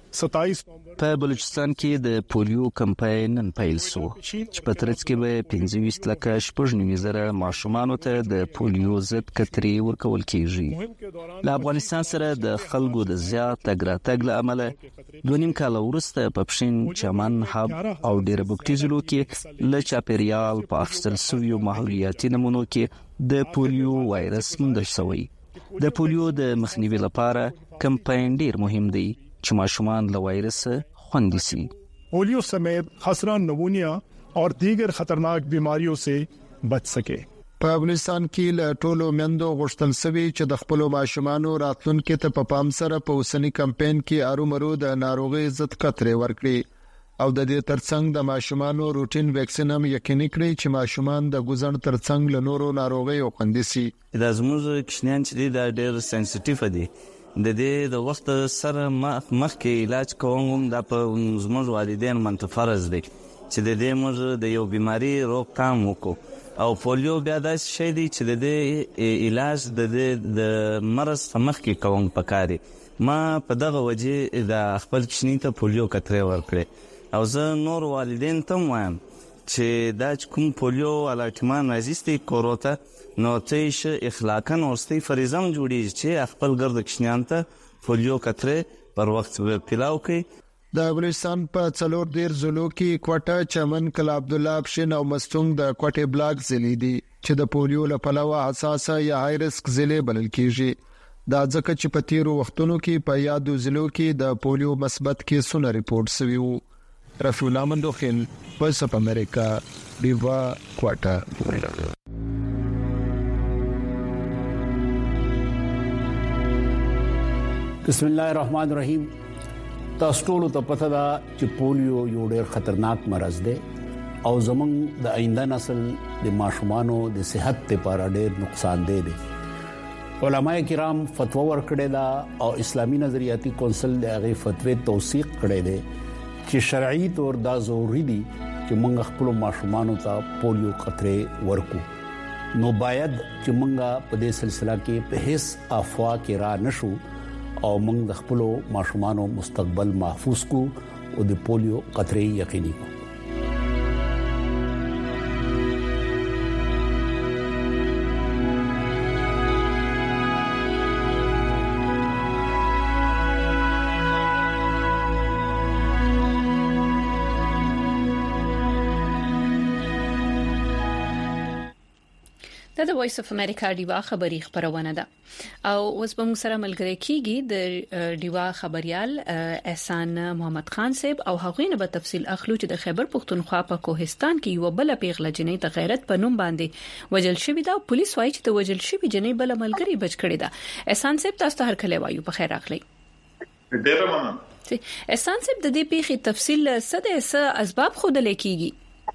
27 په بلوچستان کې د پولیو کمپاین نن پیل شو چې په ترڅ کې به 25 لکه شپږ زره ماشومان ته د پولیو ضد کترې ورکول کیږي. له افغانستان سره د خلکو د زیات تګ له امله 2.5 کال وروسته په پښین چمن هب او ډیره بوکټیزلو کې له چاپیریال په اخیستل شویو ماحولیاتي نمونو کې د پولیو وایرس موندل شوی. د پولیو د مخنیوي لپاره کمپاین ډیر مهم دی چې ماشومان له وایرس خوندي شي. पोलियो समेत खसरा नमूनिया और दीगर खतरनाक बीमारियों से बच सके. په افغانستان کې له ټولو مندو غوښتل شوی چې د خپل ماشومانو راتلونکو ته په پام سره په اوسنی کمپاین کې ارومرو د ناروغي ضد کترې ورکړي او د دې ترڅنګ د ماشومانو روټین ویکسین هم یقیني کړي چې ماشومان د ګوزن ترڅنګ له نورو ناروغیو خوندي شي. د زموږ کښنیان چې د ډېر سنسټیټیو دي د دې د وخت سره مخکې علاج کوم د په زموږ والدین منتفرز دي چې د دې موږ د یو بیماری روکثام وکړو او پولیو بیا د شې دي چې د دې علاج د مرض مخکې کوم پکاري. ما په دغه وجه د خپل کښنی ته پولیو کترې ورکړې او زه نور والدین ته وایم چې دا کوم پولیو علاقمان راځي کوروته نو تیش اخلاقاً ورستی فریضه جوړیږي چې خپل ګرد کښنیان ته پولیو کترې پر وخت پیلاو کوي. د بلوچستان په څلور ډیر ضلعو کې کوټه چمن کلا عبد الله بشین او مستونګ د کوټه بلاک ضلع دي چې د پولیو لپاره حساسه یا های ریسک ضلع بلل کیږي. دا ځکه چې په تیرو وختونو کې په یادو ضلعو کې د پولیو مثبت کیسونه ریپورت شوي وو. رفیع الله مندوخین وایس اف امریکا دیوا کوټه. بسم الله الرحمن الرحیم. تاسو ټول ته پته ده چې پولیو یو ډېر خطرناک مرض دی او زمونږ د آینده نسل د ماشومانو د صحت لپاره ډېر نقصان دی. علماء کرام فتوا ورکړې ده او اسلامي نظریاتي کونسل د هغه فتوی توثیق کړی دی چې شرعي تور دا ضروري دي چې موږ خپل ماشومانو ته پولیو قطرې ورکو. نو باید چې موږ په دې سلسله کې په هیڅ افوا کې را نشو او موږ د خپل ماشومانو مستقبل محفوظ کو او د پولیو قطرې یقیني کو. د وایس اف امریکا دیوا خبری خبرونه ده او اوس به موږ سره ملګری کیږي د دیوا خبريال احسان محمد خان صاحب او هغه نه به تفصیل اخلو چې د خیبر پختونخوا په کوهستان کې یو بل پیغله جنې د غیرت په نوم باندې وجل شوې ده. پولیس وايي چې د وجل شوې جنې بل ملګری بچ کړی ده. احسان صاحب تاسو ته هر کله وایو په خیر اخلي. ډیر مننه. احسان صاحب د دې پیښې تفصیل څه اسباب خود لیکيږي؟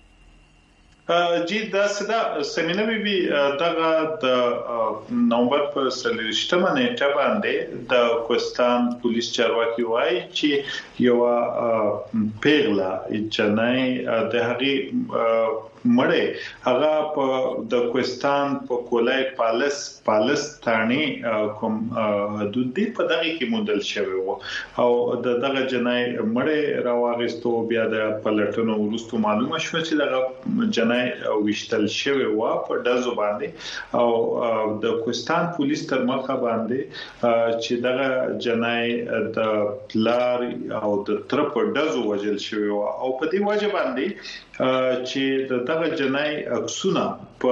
جی دا صدا سمینه بي دغه د نومبر په 28مه نیټه باندې د کوهستان پولیس چارواکي وایي چې یو پیغله جنۍ د هغه مړې هغه په د کوهستان په کولای پالس تانی کوم حدود دی په دغه کې مودل شوی وو او دغه جنۍ مړې راوغستو بیا د پلټونو ورستو معلومه شو چې دغه جنۍ وشتل شوی وو په دزو باندې او د کوهستان پولیس تر مخه باندې چې دغه جنۍ د پلار او د تر په دزو وجل شوی وو او په دې وجه باندې چې دغه جنای عکسونه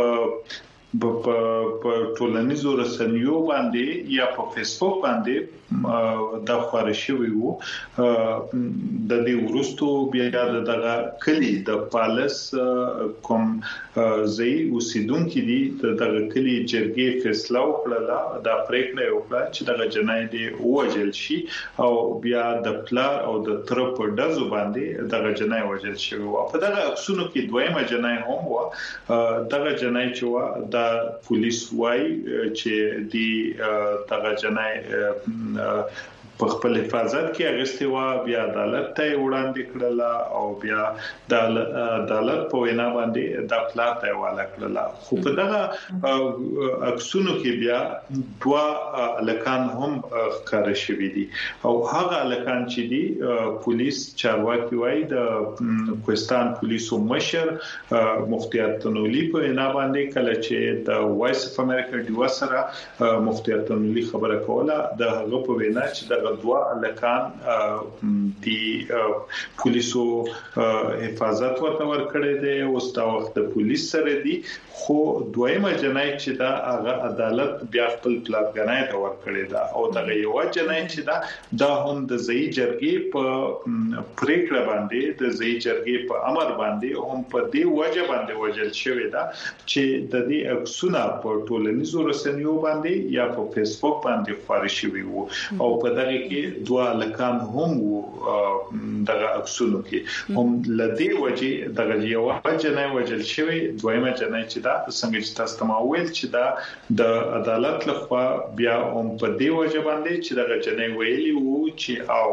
په ټولنیزو رسنیو باندې یا په فیسبوک باندې د خبرشوي وو د دې ورستو بیا دغه کلی د پالس کوم زی اوسیدونکو دي دغه کلی جرګې فیصله وکړه د پریکړه وکړه چې دغه جنای دی وجل شي او بیا د پلار او د تر په دزو باندې دغه جنای وجل شي او په دغه عکسونو کې دویمه جنای هم و دغه جنای چې و د پولیس وای چې دی دغه جنای په خپل حفاظت کې اغستې و بیا عدالت ته وړاندې کړل او بیا د عدالت په وینا باندې د اطلاع ته حواله کړل خو په دغه عکسونو کې بیا دوا لکان هم ښکار شوی دي او هغه لکان چې دي پولیس چارواکي وایي د کوهستان پولیسو مشر مفتي تنولی په وینا باندې کله چې د وایس اف امریکا ډیوا سره مفتي تنولی خبره کوله د هغه په وینا چې د دوا لکان دی پولیسو حفاظت ورته ورکړي دي او ستاسو وخت د پولیس سره دي خو دویمه جنای چې دا هغه عدالت بیا خپل پلانګنای ته ورکړي دا او دغه یو جنای چې دا هم د ځای جرګې په پریکړه باندې د ځای جرګې په امر باندې هم په دې وجه باندې وجل شوی دا چې د دې عکسونه په ټولنیزو رسنیو باندې یا په فیسبوک باندې خپاره شوی وو او په دغه کې دوا لکان هم دغه عکسونو کې هم لدی وجه دغه یو جنای وجل شوی دویمه جنای چې دا څنګه چې تاسو تمویل چې دا د عدالت لخوا بیا هم په دې وجه باندې چې دغه جنای ویلي وو چې او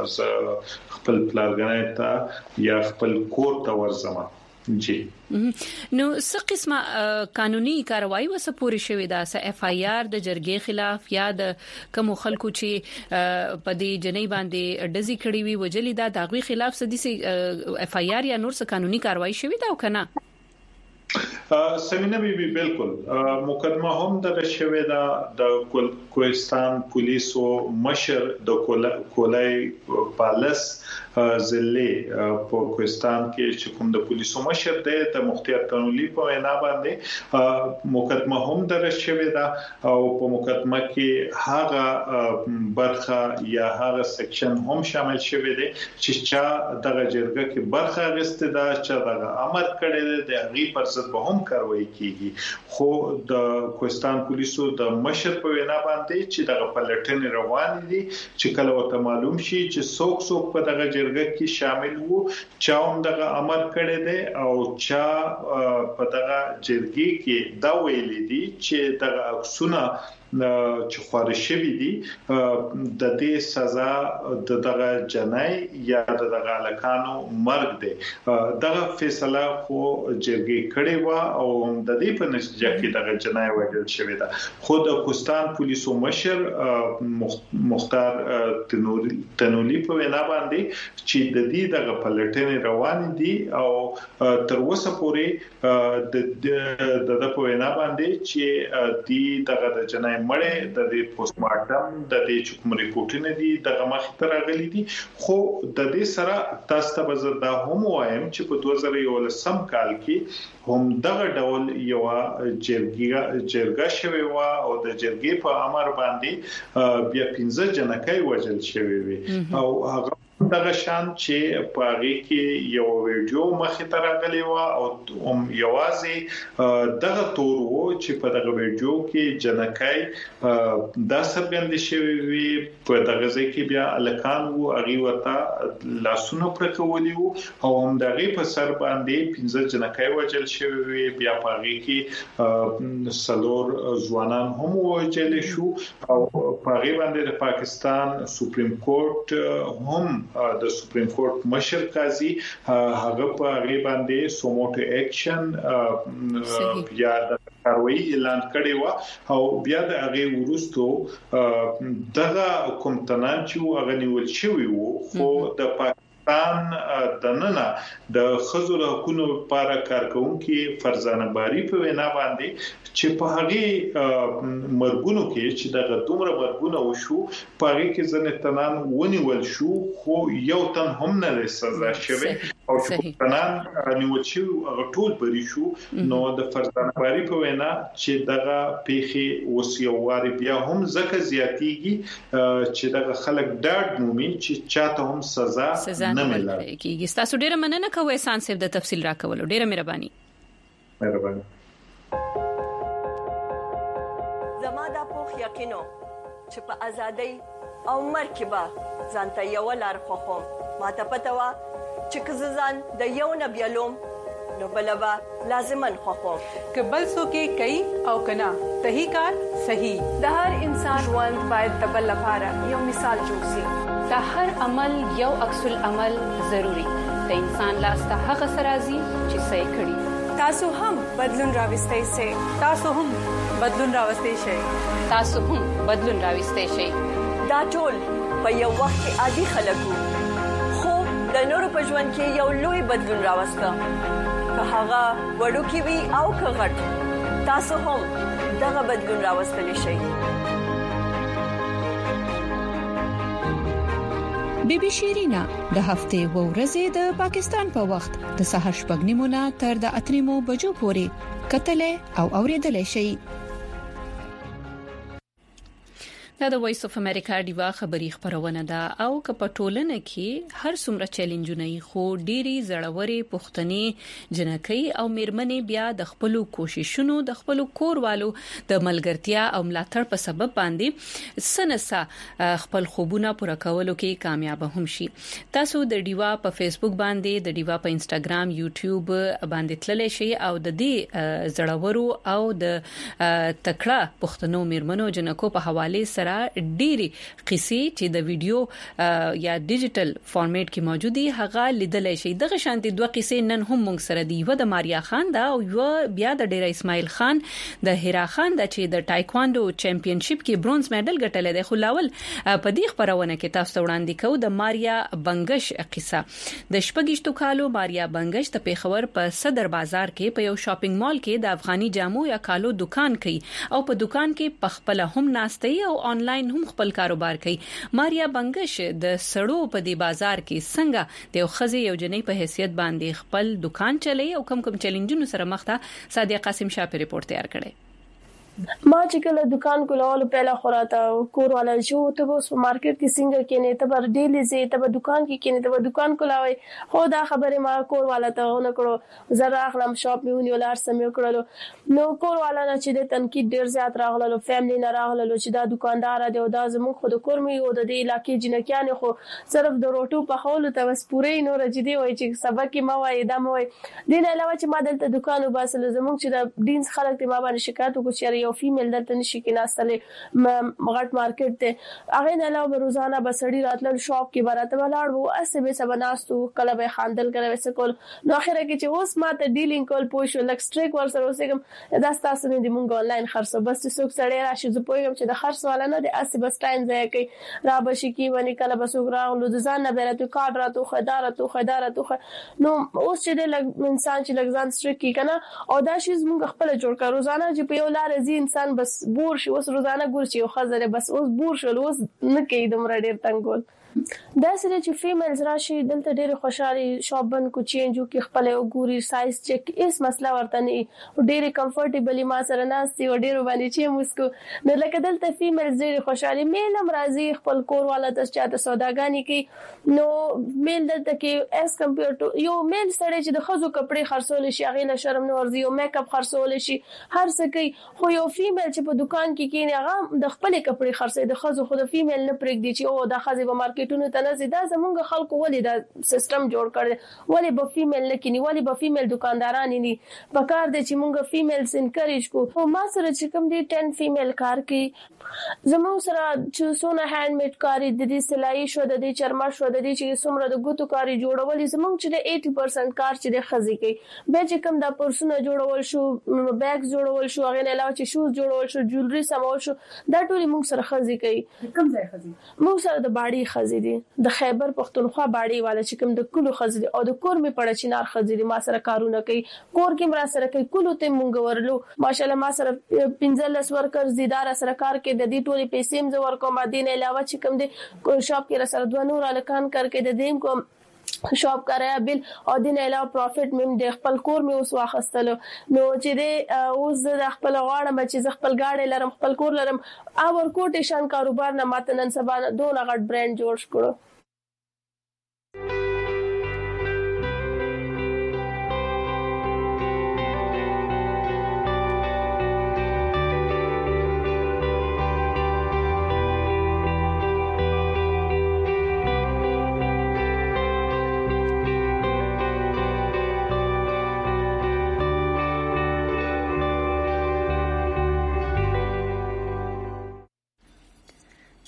خپل پلانګنای ته یا خپل کور ته ورځم جی نو څه قسمه قانوني کاروایی وسپوري شوې ده س اف آی آر د جرګې خلاف یا د کوم خلکو چې په دې جنۍ باندې ډزې کړې وي وجلې ده دغه خلاف څه دي اف آی آر یا نور څه قانوني کاروایی شوې ده او کنه سمینه بي بالکل مقدمه هم د شوې ده د کوهستان پولیسو مشر د کولای پالس ضلع په کوهستان کې چې کوم د پولیسو مشر دی د مفتي تنولی په وینا باندې مقدمه هم د شوې ده او په مقدمه کې هغه برخه یا هغه سیکشن هم شامل شوی دی چې چا دغه جرګه کې برخه غوښته ده چې دغه امر کړی دی د هغې پر ضد به هم کاروایی کیږي خو د کوهستان پولیسو د مشر په وینا باندې چې دغه پلټنې روان دي چې کله وته معلوم شي چې څوک په دغه جرګه کې شامل وو چا هم دغه امر کړی دی او چا په دغه جرګې کې دا ویل دي چې دغه عکسونه چې خوري شوی دي د دې سزا دغه جنای یا دغه لکانو مرګ دی دغه فیصله خو جرګې کړې و او د دې په نتیجه کې دغه جنای وژل شوی ده خو د کوهستان پولیسو مشر مختار تنولی په وینا باندې چې د دې دغه پلټنې روان دي او تر اوسه پورې د په وینا باندې چې دغه د جنای مړې د دې پوسټمارټم د دې کوم ریپورتونه دي دغه مخې ته راغلي دي خو د دې سره تاسو ته دا هم وایم چې په 2011 کال کې هم دغه ډول یو جرګه شوی و او د جرګې په امر باندې بیا 15 جنکۍ وژل شوی وي او هغه دغه شان چې پاره کې یو ویډیو مخې ته راغلی و او یوازې دغه تور و چې په دغه ویډیو کې جنکۍ د سرګند شوی وي په دغه ځای کې بیا الکان وو اغي وتا لاسونو پر کولی وو او هم دغه په سر باندې 15 جنکۍ وژل شوی وي بیا پاره کې سلور ځوانان هم وژل شو او پاره باندې د پاکستان سپریم کورټ هم د سپریم کورټ مشر قاضي هغه په هغه باندې سوموټو اکشن یا د کاروایی اعلان کړی و او بیا د هغه ورستو دغه کوم تنان چې هغه نیول شوی وو خو د دننه د خزر حقوقو لپاره کارکونکو فرزانه باری په وینا باندې چې په هغه مرګونو کې چې دغه دومره مرګونه وشو په هغه کې ځنه تنان ونیول شو خو یو تن هم نه سزا شوی او چې تنان نیول شو هغه ټول بری شو نو د فرزانه باری په وینا چې دغه پیخي وسیواري بیا هم زکه زیاتیږي چې دغه خلک ډاډ مومي چې چاته هم سزا نه ملي کیږي تاسو ډیره مننه کوئ احسان صاحب د تفصیل راکولو ډیره مهرباني زما د پوخ یقینو چې په ازادۍ او مرکبه ځانته یو لار خوخم ماته پته و چې کززان د یو نبیلوم نو بلوا لازمن خوخو کبل سو کې کوي او کنا صحیح کار صحیح د هر انسان ژوند باید د بل لپاره یو مثال جوړ شي د هر عمل یو عکس العمل ضروری د انسان لاس ته هغه سرازي چې صحیح کړي تاسو هم بدلون راوستئ شئ تاسو هم بدلون راوستئ شئ تاسو هم بدلون راوستئ شئ دا ټول په یو وخت کې عادي خلکو خو د نورو په ژوند کې یو لوی بدلون راوسته که هغه وړوکی وي او که غټ تاسو هم دغه بدلون راوستلی شئ بیبي شیرینا د هفته و ورځې د پاکستان په وخت د سحر شپږ نیمونه تر د اتریمو بجو پورې کتلې او اوریدلې شي دا د وایس اف امریکا دیوا خبری خبرونه ده او که په ټولنه کې هر څومره چیلنجونه خو ډيري زړوري پښتني جنکۍ او میرمنې بیا د خپل کوششونو د خپل کوروالو د ملګرتیا او ملاتړ په سبب باندې سنسا خپل خوبونه پوره کولو کې کامیاب هم شي تاسو د دیوا په فیسبوک باندې د دیوا په انستګرام یوټیوب باندې تللی شي او د دې زړورو او د تکړه پښتنو میرمنو جنکو په حواله سره ډيري قصې چې د ویډیو یا ډیجیټل فارمیټ کې موجودي هغه لیدل شي دغه شانتي دوه قصې نن هم موږ سره دی و د ماریا خان دا او بیا د ډیر اسماعیل خان د هیرا خان د چې د ټایکواندو چمپیونشپ کې برونز میډل ګټل دی خو لاول په دې خبرونه کې تاسو وړاندې کوو د ماریا بنگش قصه د شپږشتو کالو ماریا بنگش د پیښور په صدر بازار کې په یو شاپینګ مال کې د افغاني جامو یا کالو دکان کوي او په دکان کې پخپل هم ناشتي او آنلاین هم خپل کاروبار کوي ماریا بنگش د سړو په دی بازار کې څنګه د خزي یو جنې په حیثیت باندې خپل دکان چلي او کم چیلنجونو سره مخ ته صادق قاسم شاه په ریپورت تیار کړي ما چې کله دکان کولول پهلا خوراته کور والا جو ته په سپرمارکټ کې څنګه کې نه ته بر ډیلی زی ته په دکان کې کې نه ته په دکان کولاوي خو دا خبره ما کور والا ته نه کړو زرا اخلم شاپ میونی ولار سم کړلو نو کور والا نه چې د تنقید ډیر زیات راغلو فیملی نه راغلو چې دا دکاندار دی او دا زموږ خود کور می او د دې علاقې جنکیان خو صرف د روټو په خولو ته بس پورې نور جدي وای چې سبق ما وای دا مو وای دین علاوه چې ما دلته دکان وباسل زموږ چې د دین خلک ته ما باندې شکایت وکړي یو فیمیل دلته نشي کې ناستلې غټ مارکیټ ته هغه نه علاوه روزانه بسړی راتل شاپ کې براته ولاړ وو اسه به سبناستو کله به خاندل کله وسه کول نو اخره کې چې اوس ماته ډیلینګ کول پوښ لک سټریک ورسره اوسېګم دا ستاسو نه دی مونږ آنلاین خرڅو بس څوک سړی راشي زه پوهیم چې د خرڅ والا نه دی اسه بس ټایم ځای کوي را بشي کې ونی کله بس راغلو د ځان نه بیرته کارت راتو خدارته نو اوس چې د انسان چې لګزان سټریک کې کنه او دا شی زموږ خپل جوړ کړو روزانه چې په یو لار زی انسان بس بور شي اوس روزانه ګور شي او خزره بس اوس بور شول اوس نه کوي دومره ډیر تنګول دا سره چې فیمیلز راشي دلته ډېر خوشالي شاپ بند کو چینجو کې خپل او ګوري سایز چک اس مسله ورته نه ډېر کمفورټیبلی ما سره ناستي او ډېر باندې چې مسکو نو لکه دلته فیمیلز ډېر خوشالي میلم راځي خپل کور والا ته چاته سوداګانی کوي نو میل دلته کې اس کمپیر ټو یو میل سره چې د خزو کپڑے خرڅول شي هغه له شرم نه ورځي او میک اپ خرڅول شي هر څه کوي خو یو فیمیل چې په دکان کې کینی هغه د خپل کپڑے خرڅي د خزو خو د فیمیل نه پرېږدي چې او د خزي په مارکیټونو ته نه زیاده زمونږ خلکو ولې دا سیستم جوړ کړی ولې به فیمیل نه کینی ولې به فیمیل دکانداران ني په کار دي چې مونږ فیمیلز انکریج کو او ما سره چې کوم دي 10 فیمیل کار کوي زموږ سره چې سونه هاند میډ کاری د دې سلای شو د دې چرما شو د دې چې څومره د ګوتو کاری جوړول زموږ چې د 80% کار چې د خزي کوي به چې کوم د پرسونه جوړول شو بیگ جوړول شو هغه نه علاوه چې شوز جوړول شو جولري سمول شو دا ټول موږ سره خزي کوي کوم ځای خزي موږ سره د باډي خزي دي د خیبر پختونخوا باډي والا چې کوم د کلو خزي او د کور می پړ چینار خزي ما سره کارونه کوي کور کې مرا سره کوي کلو ته مونږ ورلو ماشاالله ما سره 15 ورکر زیدار سره کار کې د دې ټولي پیسې مز ورکوم دین علاوه چې کوم د شاپ کې سره دوه نور الکان کار کې د دیم کوم شاپ کرایا بل او دین علاوه پروفټ مم د خپل کور می اوس واخستلو نو چې د اوس د خپل غاړه چې خپل گاډي لرم خپل کور لرم او ورکوټ شان کاروبار نه ماته نن سبا دوه غټ برانډ جوړ کړو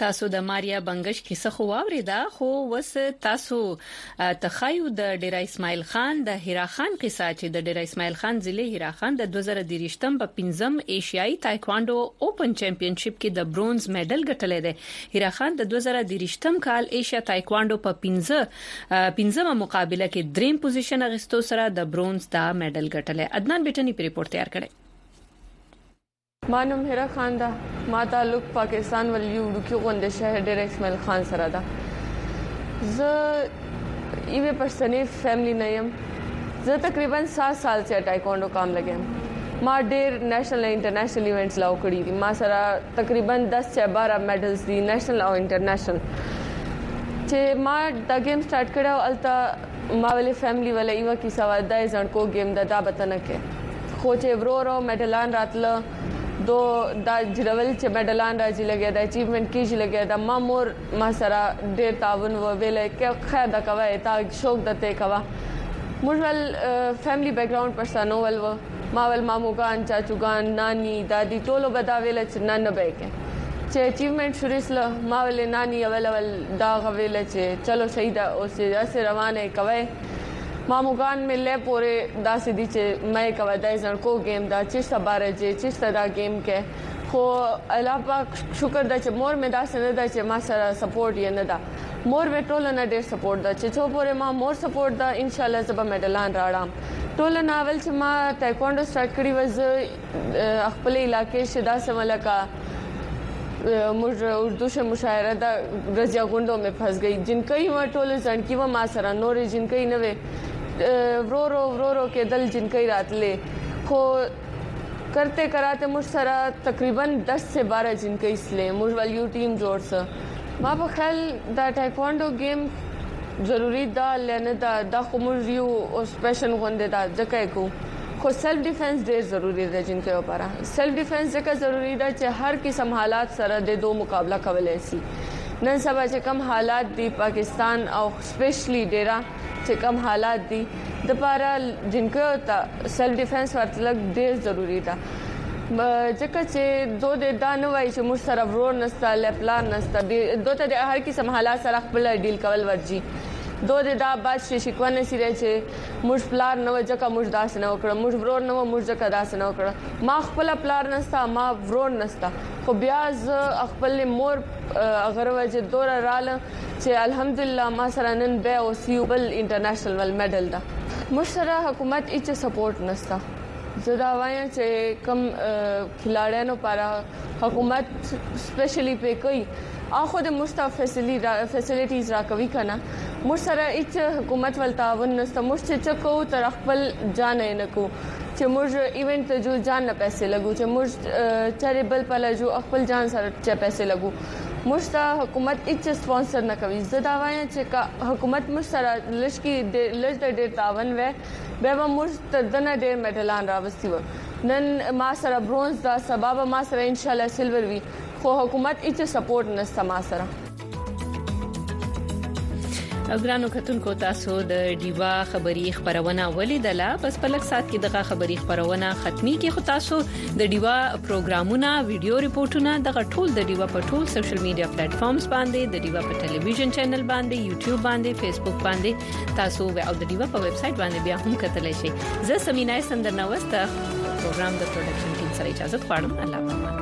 تاسو د ماریا بنگش کیسه خو واوریدا خو وس تاسو تخایو د ډیرا اسماعیل خان د هیرا خان قصه چې د ډیرا اسماعیل خان ضلع هیرا خان د 2023 په 5م ایشیاي تایکوانډو اوپن چمپionship کې د برونز میډل ګټلې ده. هیرا خان د 2023 کال ایشیا تایکوانډو په 5مه مقابله کې دریم پوزیشن اغستو سره د برونز دا میډل ګټلې. عدنان بیٹنی په ریپورت تیار کړي. مانم هیرا خان دا ما تعلق پاکستان ولیو ډوکی غونډه شهر ډیر اسماعیل خان سره دا ز ایوه پرسنی فیملی نه يم. زه تقریبا 7 سال سے ټایکوانډو کام لګم. ما ډیر نېشنل انټرنیشنل ایونټس لاو کړی دي. ما سره تقریبا 10 سے 12 میډلز دي نېشنل او انټرنیشنل. چې ما دا گیم سٹارټ کړو الته ما ولې فیملی ولې ایوه کی سواد ځان کو گیم دا بتنه کې خو چې ورو میډلان راتله دو دا جوړول چې میډلان راځي لګیا دا اچیومنت کیږي لګیا دا ما مور ما سره ډېر تعاون ویلې کې خیر دا کوي تا شوق دته کوا مجول فیملی بیک گراوند پرسانو ول ما ول ماموګان چاچوګان نانی دادی ټولو بدا ویل چې نن به کې چې اچیومنت شریسله ما ول نانی اول دا غویل چې چلو صحیح دا او سه روانه کوي ماموګان ملې پورې داسې دي چې مې کوي دا ځن کو گیم دا چې سباره چې دا گیم کې خو الله پاک شکر دا چې مور مې داسې نه دا چې ما سره سپورټ یې نه دا مور مې ټول نه ډېر سپورټ دا چې څو پورې ما مور سپورټ دا ان شاء الله زب میډلان راړم ټول ناول چې ما ټایکوانډو سٹارټ کړی و خپل علاقې شدا سملکا مجھ اردو سے مشاعرہ دا رضیا گنڈوں میں پھنس گئی جن کئی وہ ٹول زن کی وہ ماسرا نورے جن کئی نوے رو کے دل جن کئی رات لے خو کرتے کراتے مجھ سرا تقریباً 10 سے 12 جن کئی سلے مجھ والیو ٹیم جوڑ سا ما پا خیل دا ٹائیکوانڈو گیم ضروری دا لینے دا خو مجھ یو اسپیشن گوندے دا جکے کو خو سیلف ډیفنس ډیر ضروری دی جن کې لپاره سیلف ډیفنس ځکه ضروری دی چې هر قسم حالات سره د دوه مقابله کولای شي. نن سبا چې کم حالات دی پاکستان او سپیشلی ډیرا چې کم حالات دی د لپاره جن کې سیلف ډیفنس ورته ډیر ضروری دی ځکه چې دوه د دانه وای چې موږ سره ورور نستا لپلان نستا دوه ته هر قسم حالات سره خپل ډیل کول ورجی دو د دا باد شیکونه سره چې موږ پلار نو ځکه موږ داس نه وکړو موږ ورور نو موږ ځکه داس نه وکړو ما خپل پلار نستا ما ورور نستا خو بیا ز خپل مور اگر وجه دور رااله چې الحمدلله ما سره نن به او سیوبل انټرنیشنل میډل دا موږ سره حکومت هیڅ سپورټ نستا زدا وایم چې کم کھلاڑیانو لپاره حکومت سپیشلی په کوي اخو د مستف فیسیلیټیز را کوي کنه موږ سره هیڅ حکومت ول تعاون نشته موږ چې کو تر خپل جان نه کو چې موږ ایونت ته جو جان نه پیسې لګو چې موږ چریبل پله جو خپل جان سره چې پیسې لګو موږ ته حکومت هیڅ سپانسر نه کوي زدا وایم چې حکومت موږ سره لشکي لږ ډېر تعاون و به موږ ته دنه ډېر میډلان راوستي و نن ما سره برونز دا سبب ما سره ان شاء الله سلور وی خو حکومت هیڅ سپورټ نشته ما سره. ګرانو کتونکو تاسو د ډیوا خبری خبرونه ولیدله بس په لږ سات کې دغه خبری خبرونه ختمي کې خو تاسو د ډیوا پروګرامونه ویډیو ریپورتونه دغه ټول د ډیوا په ټول سوشل میډیا پلیټ فارمز باندې د ډیوا په ټلویزیون چینل باندې یوټیوب باندې فیسبوک باندې تاسو او د ډیوا په ویب سټ باندې بیا هم کتلی شئ. زه سمینه سندرنوست پروګرام د پروډکشن ټیم سره اجازه غواړم. الله پامان.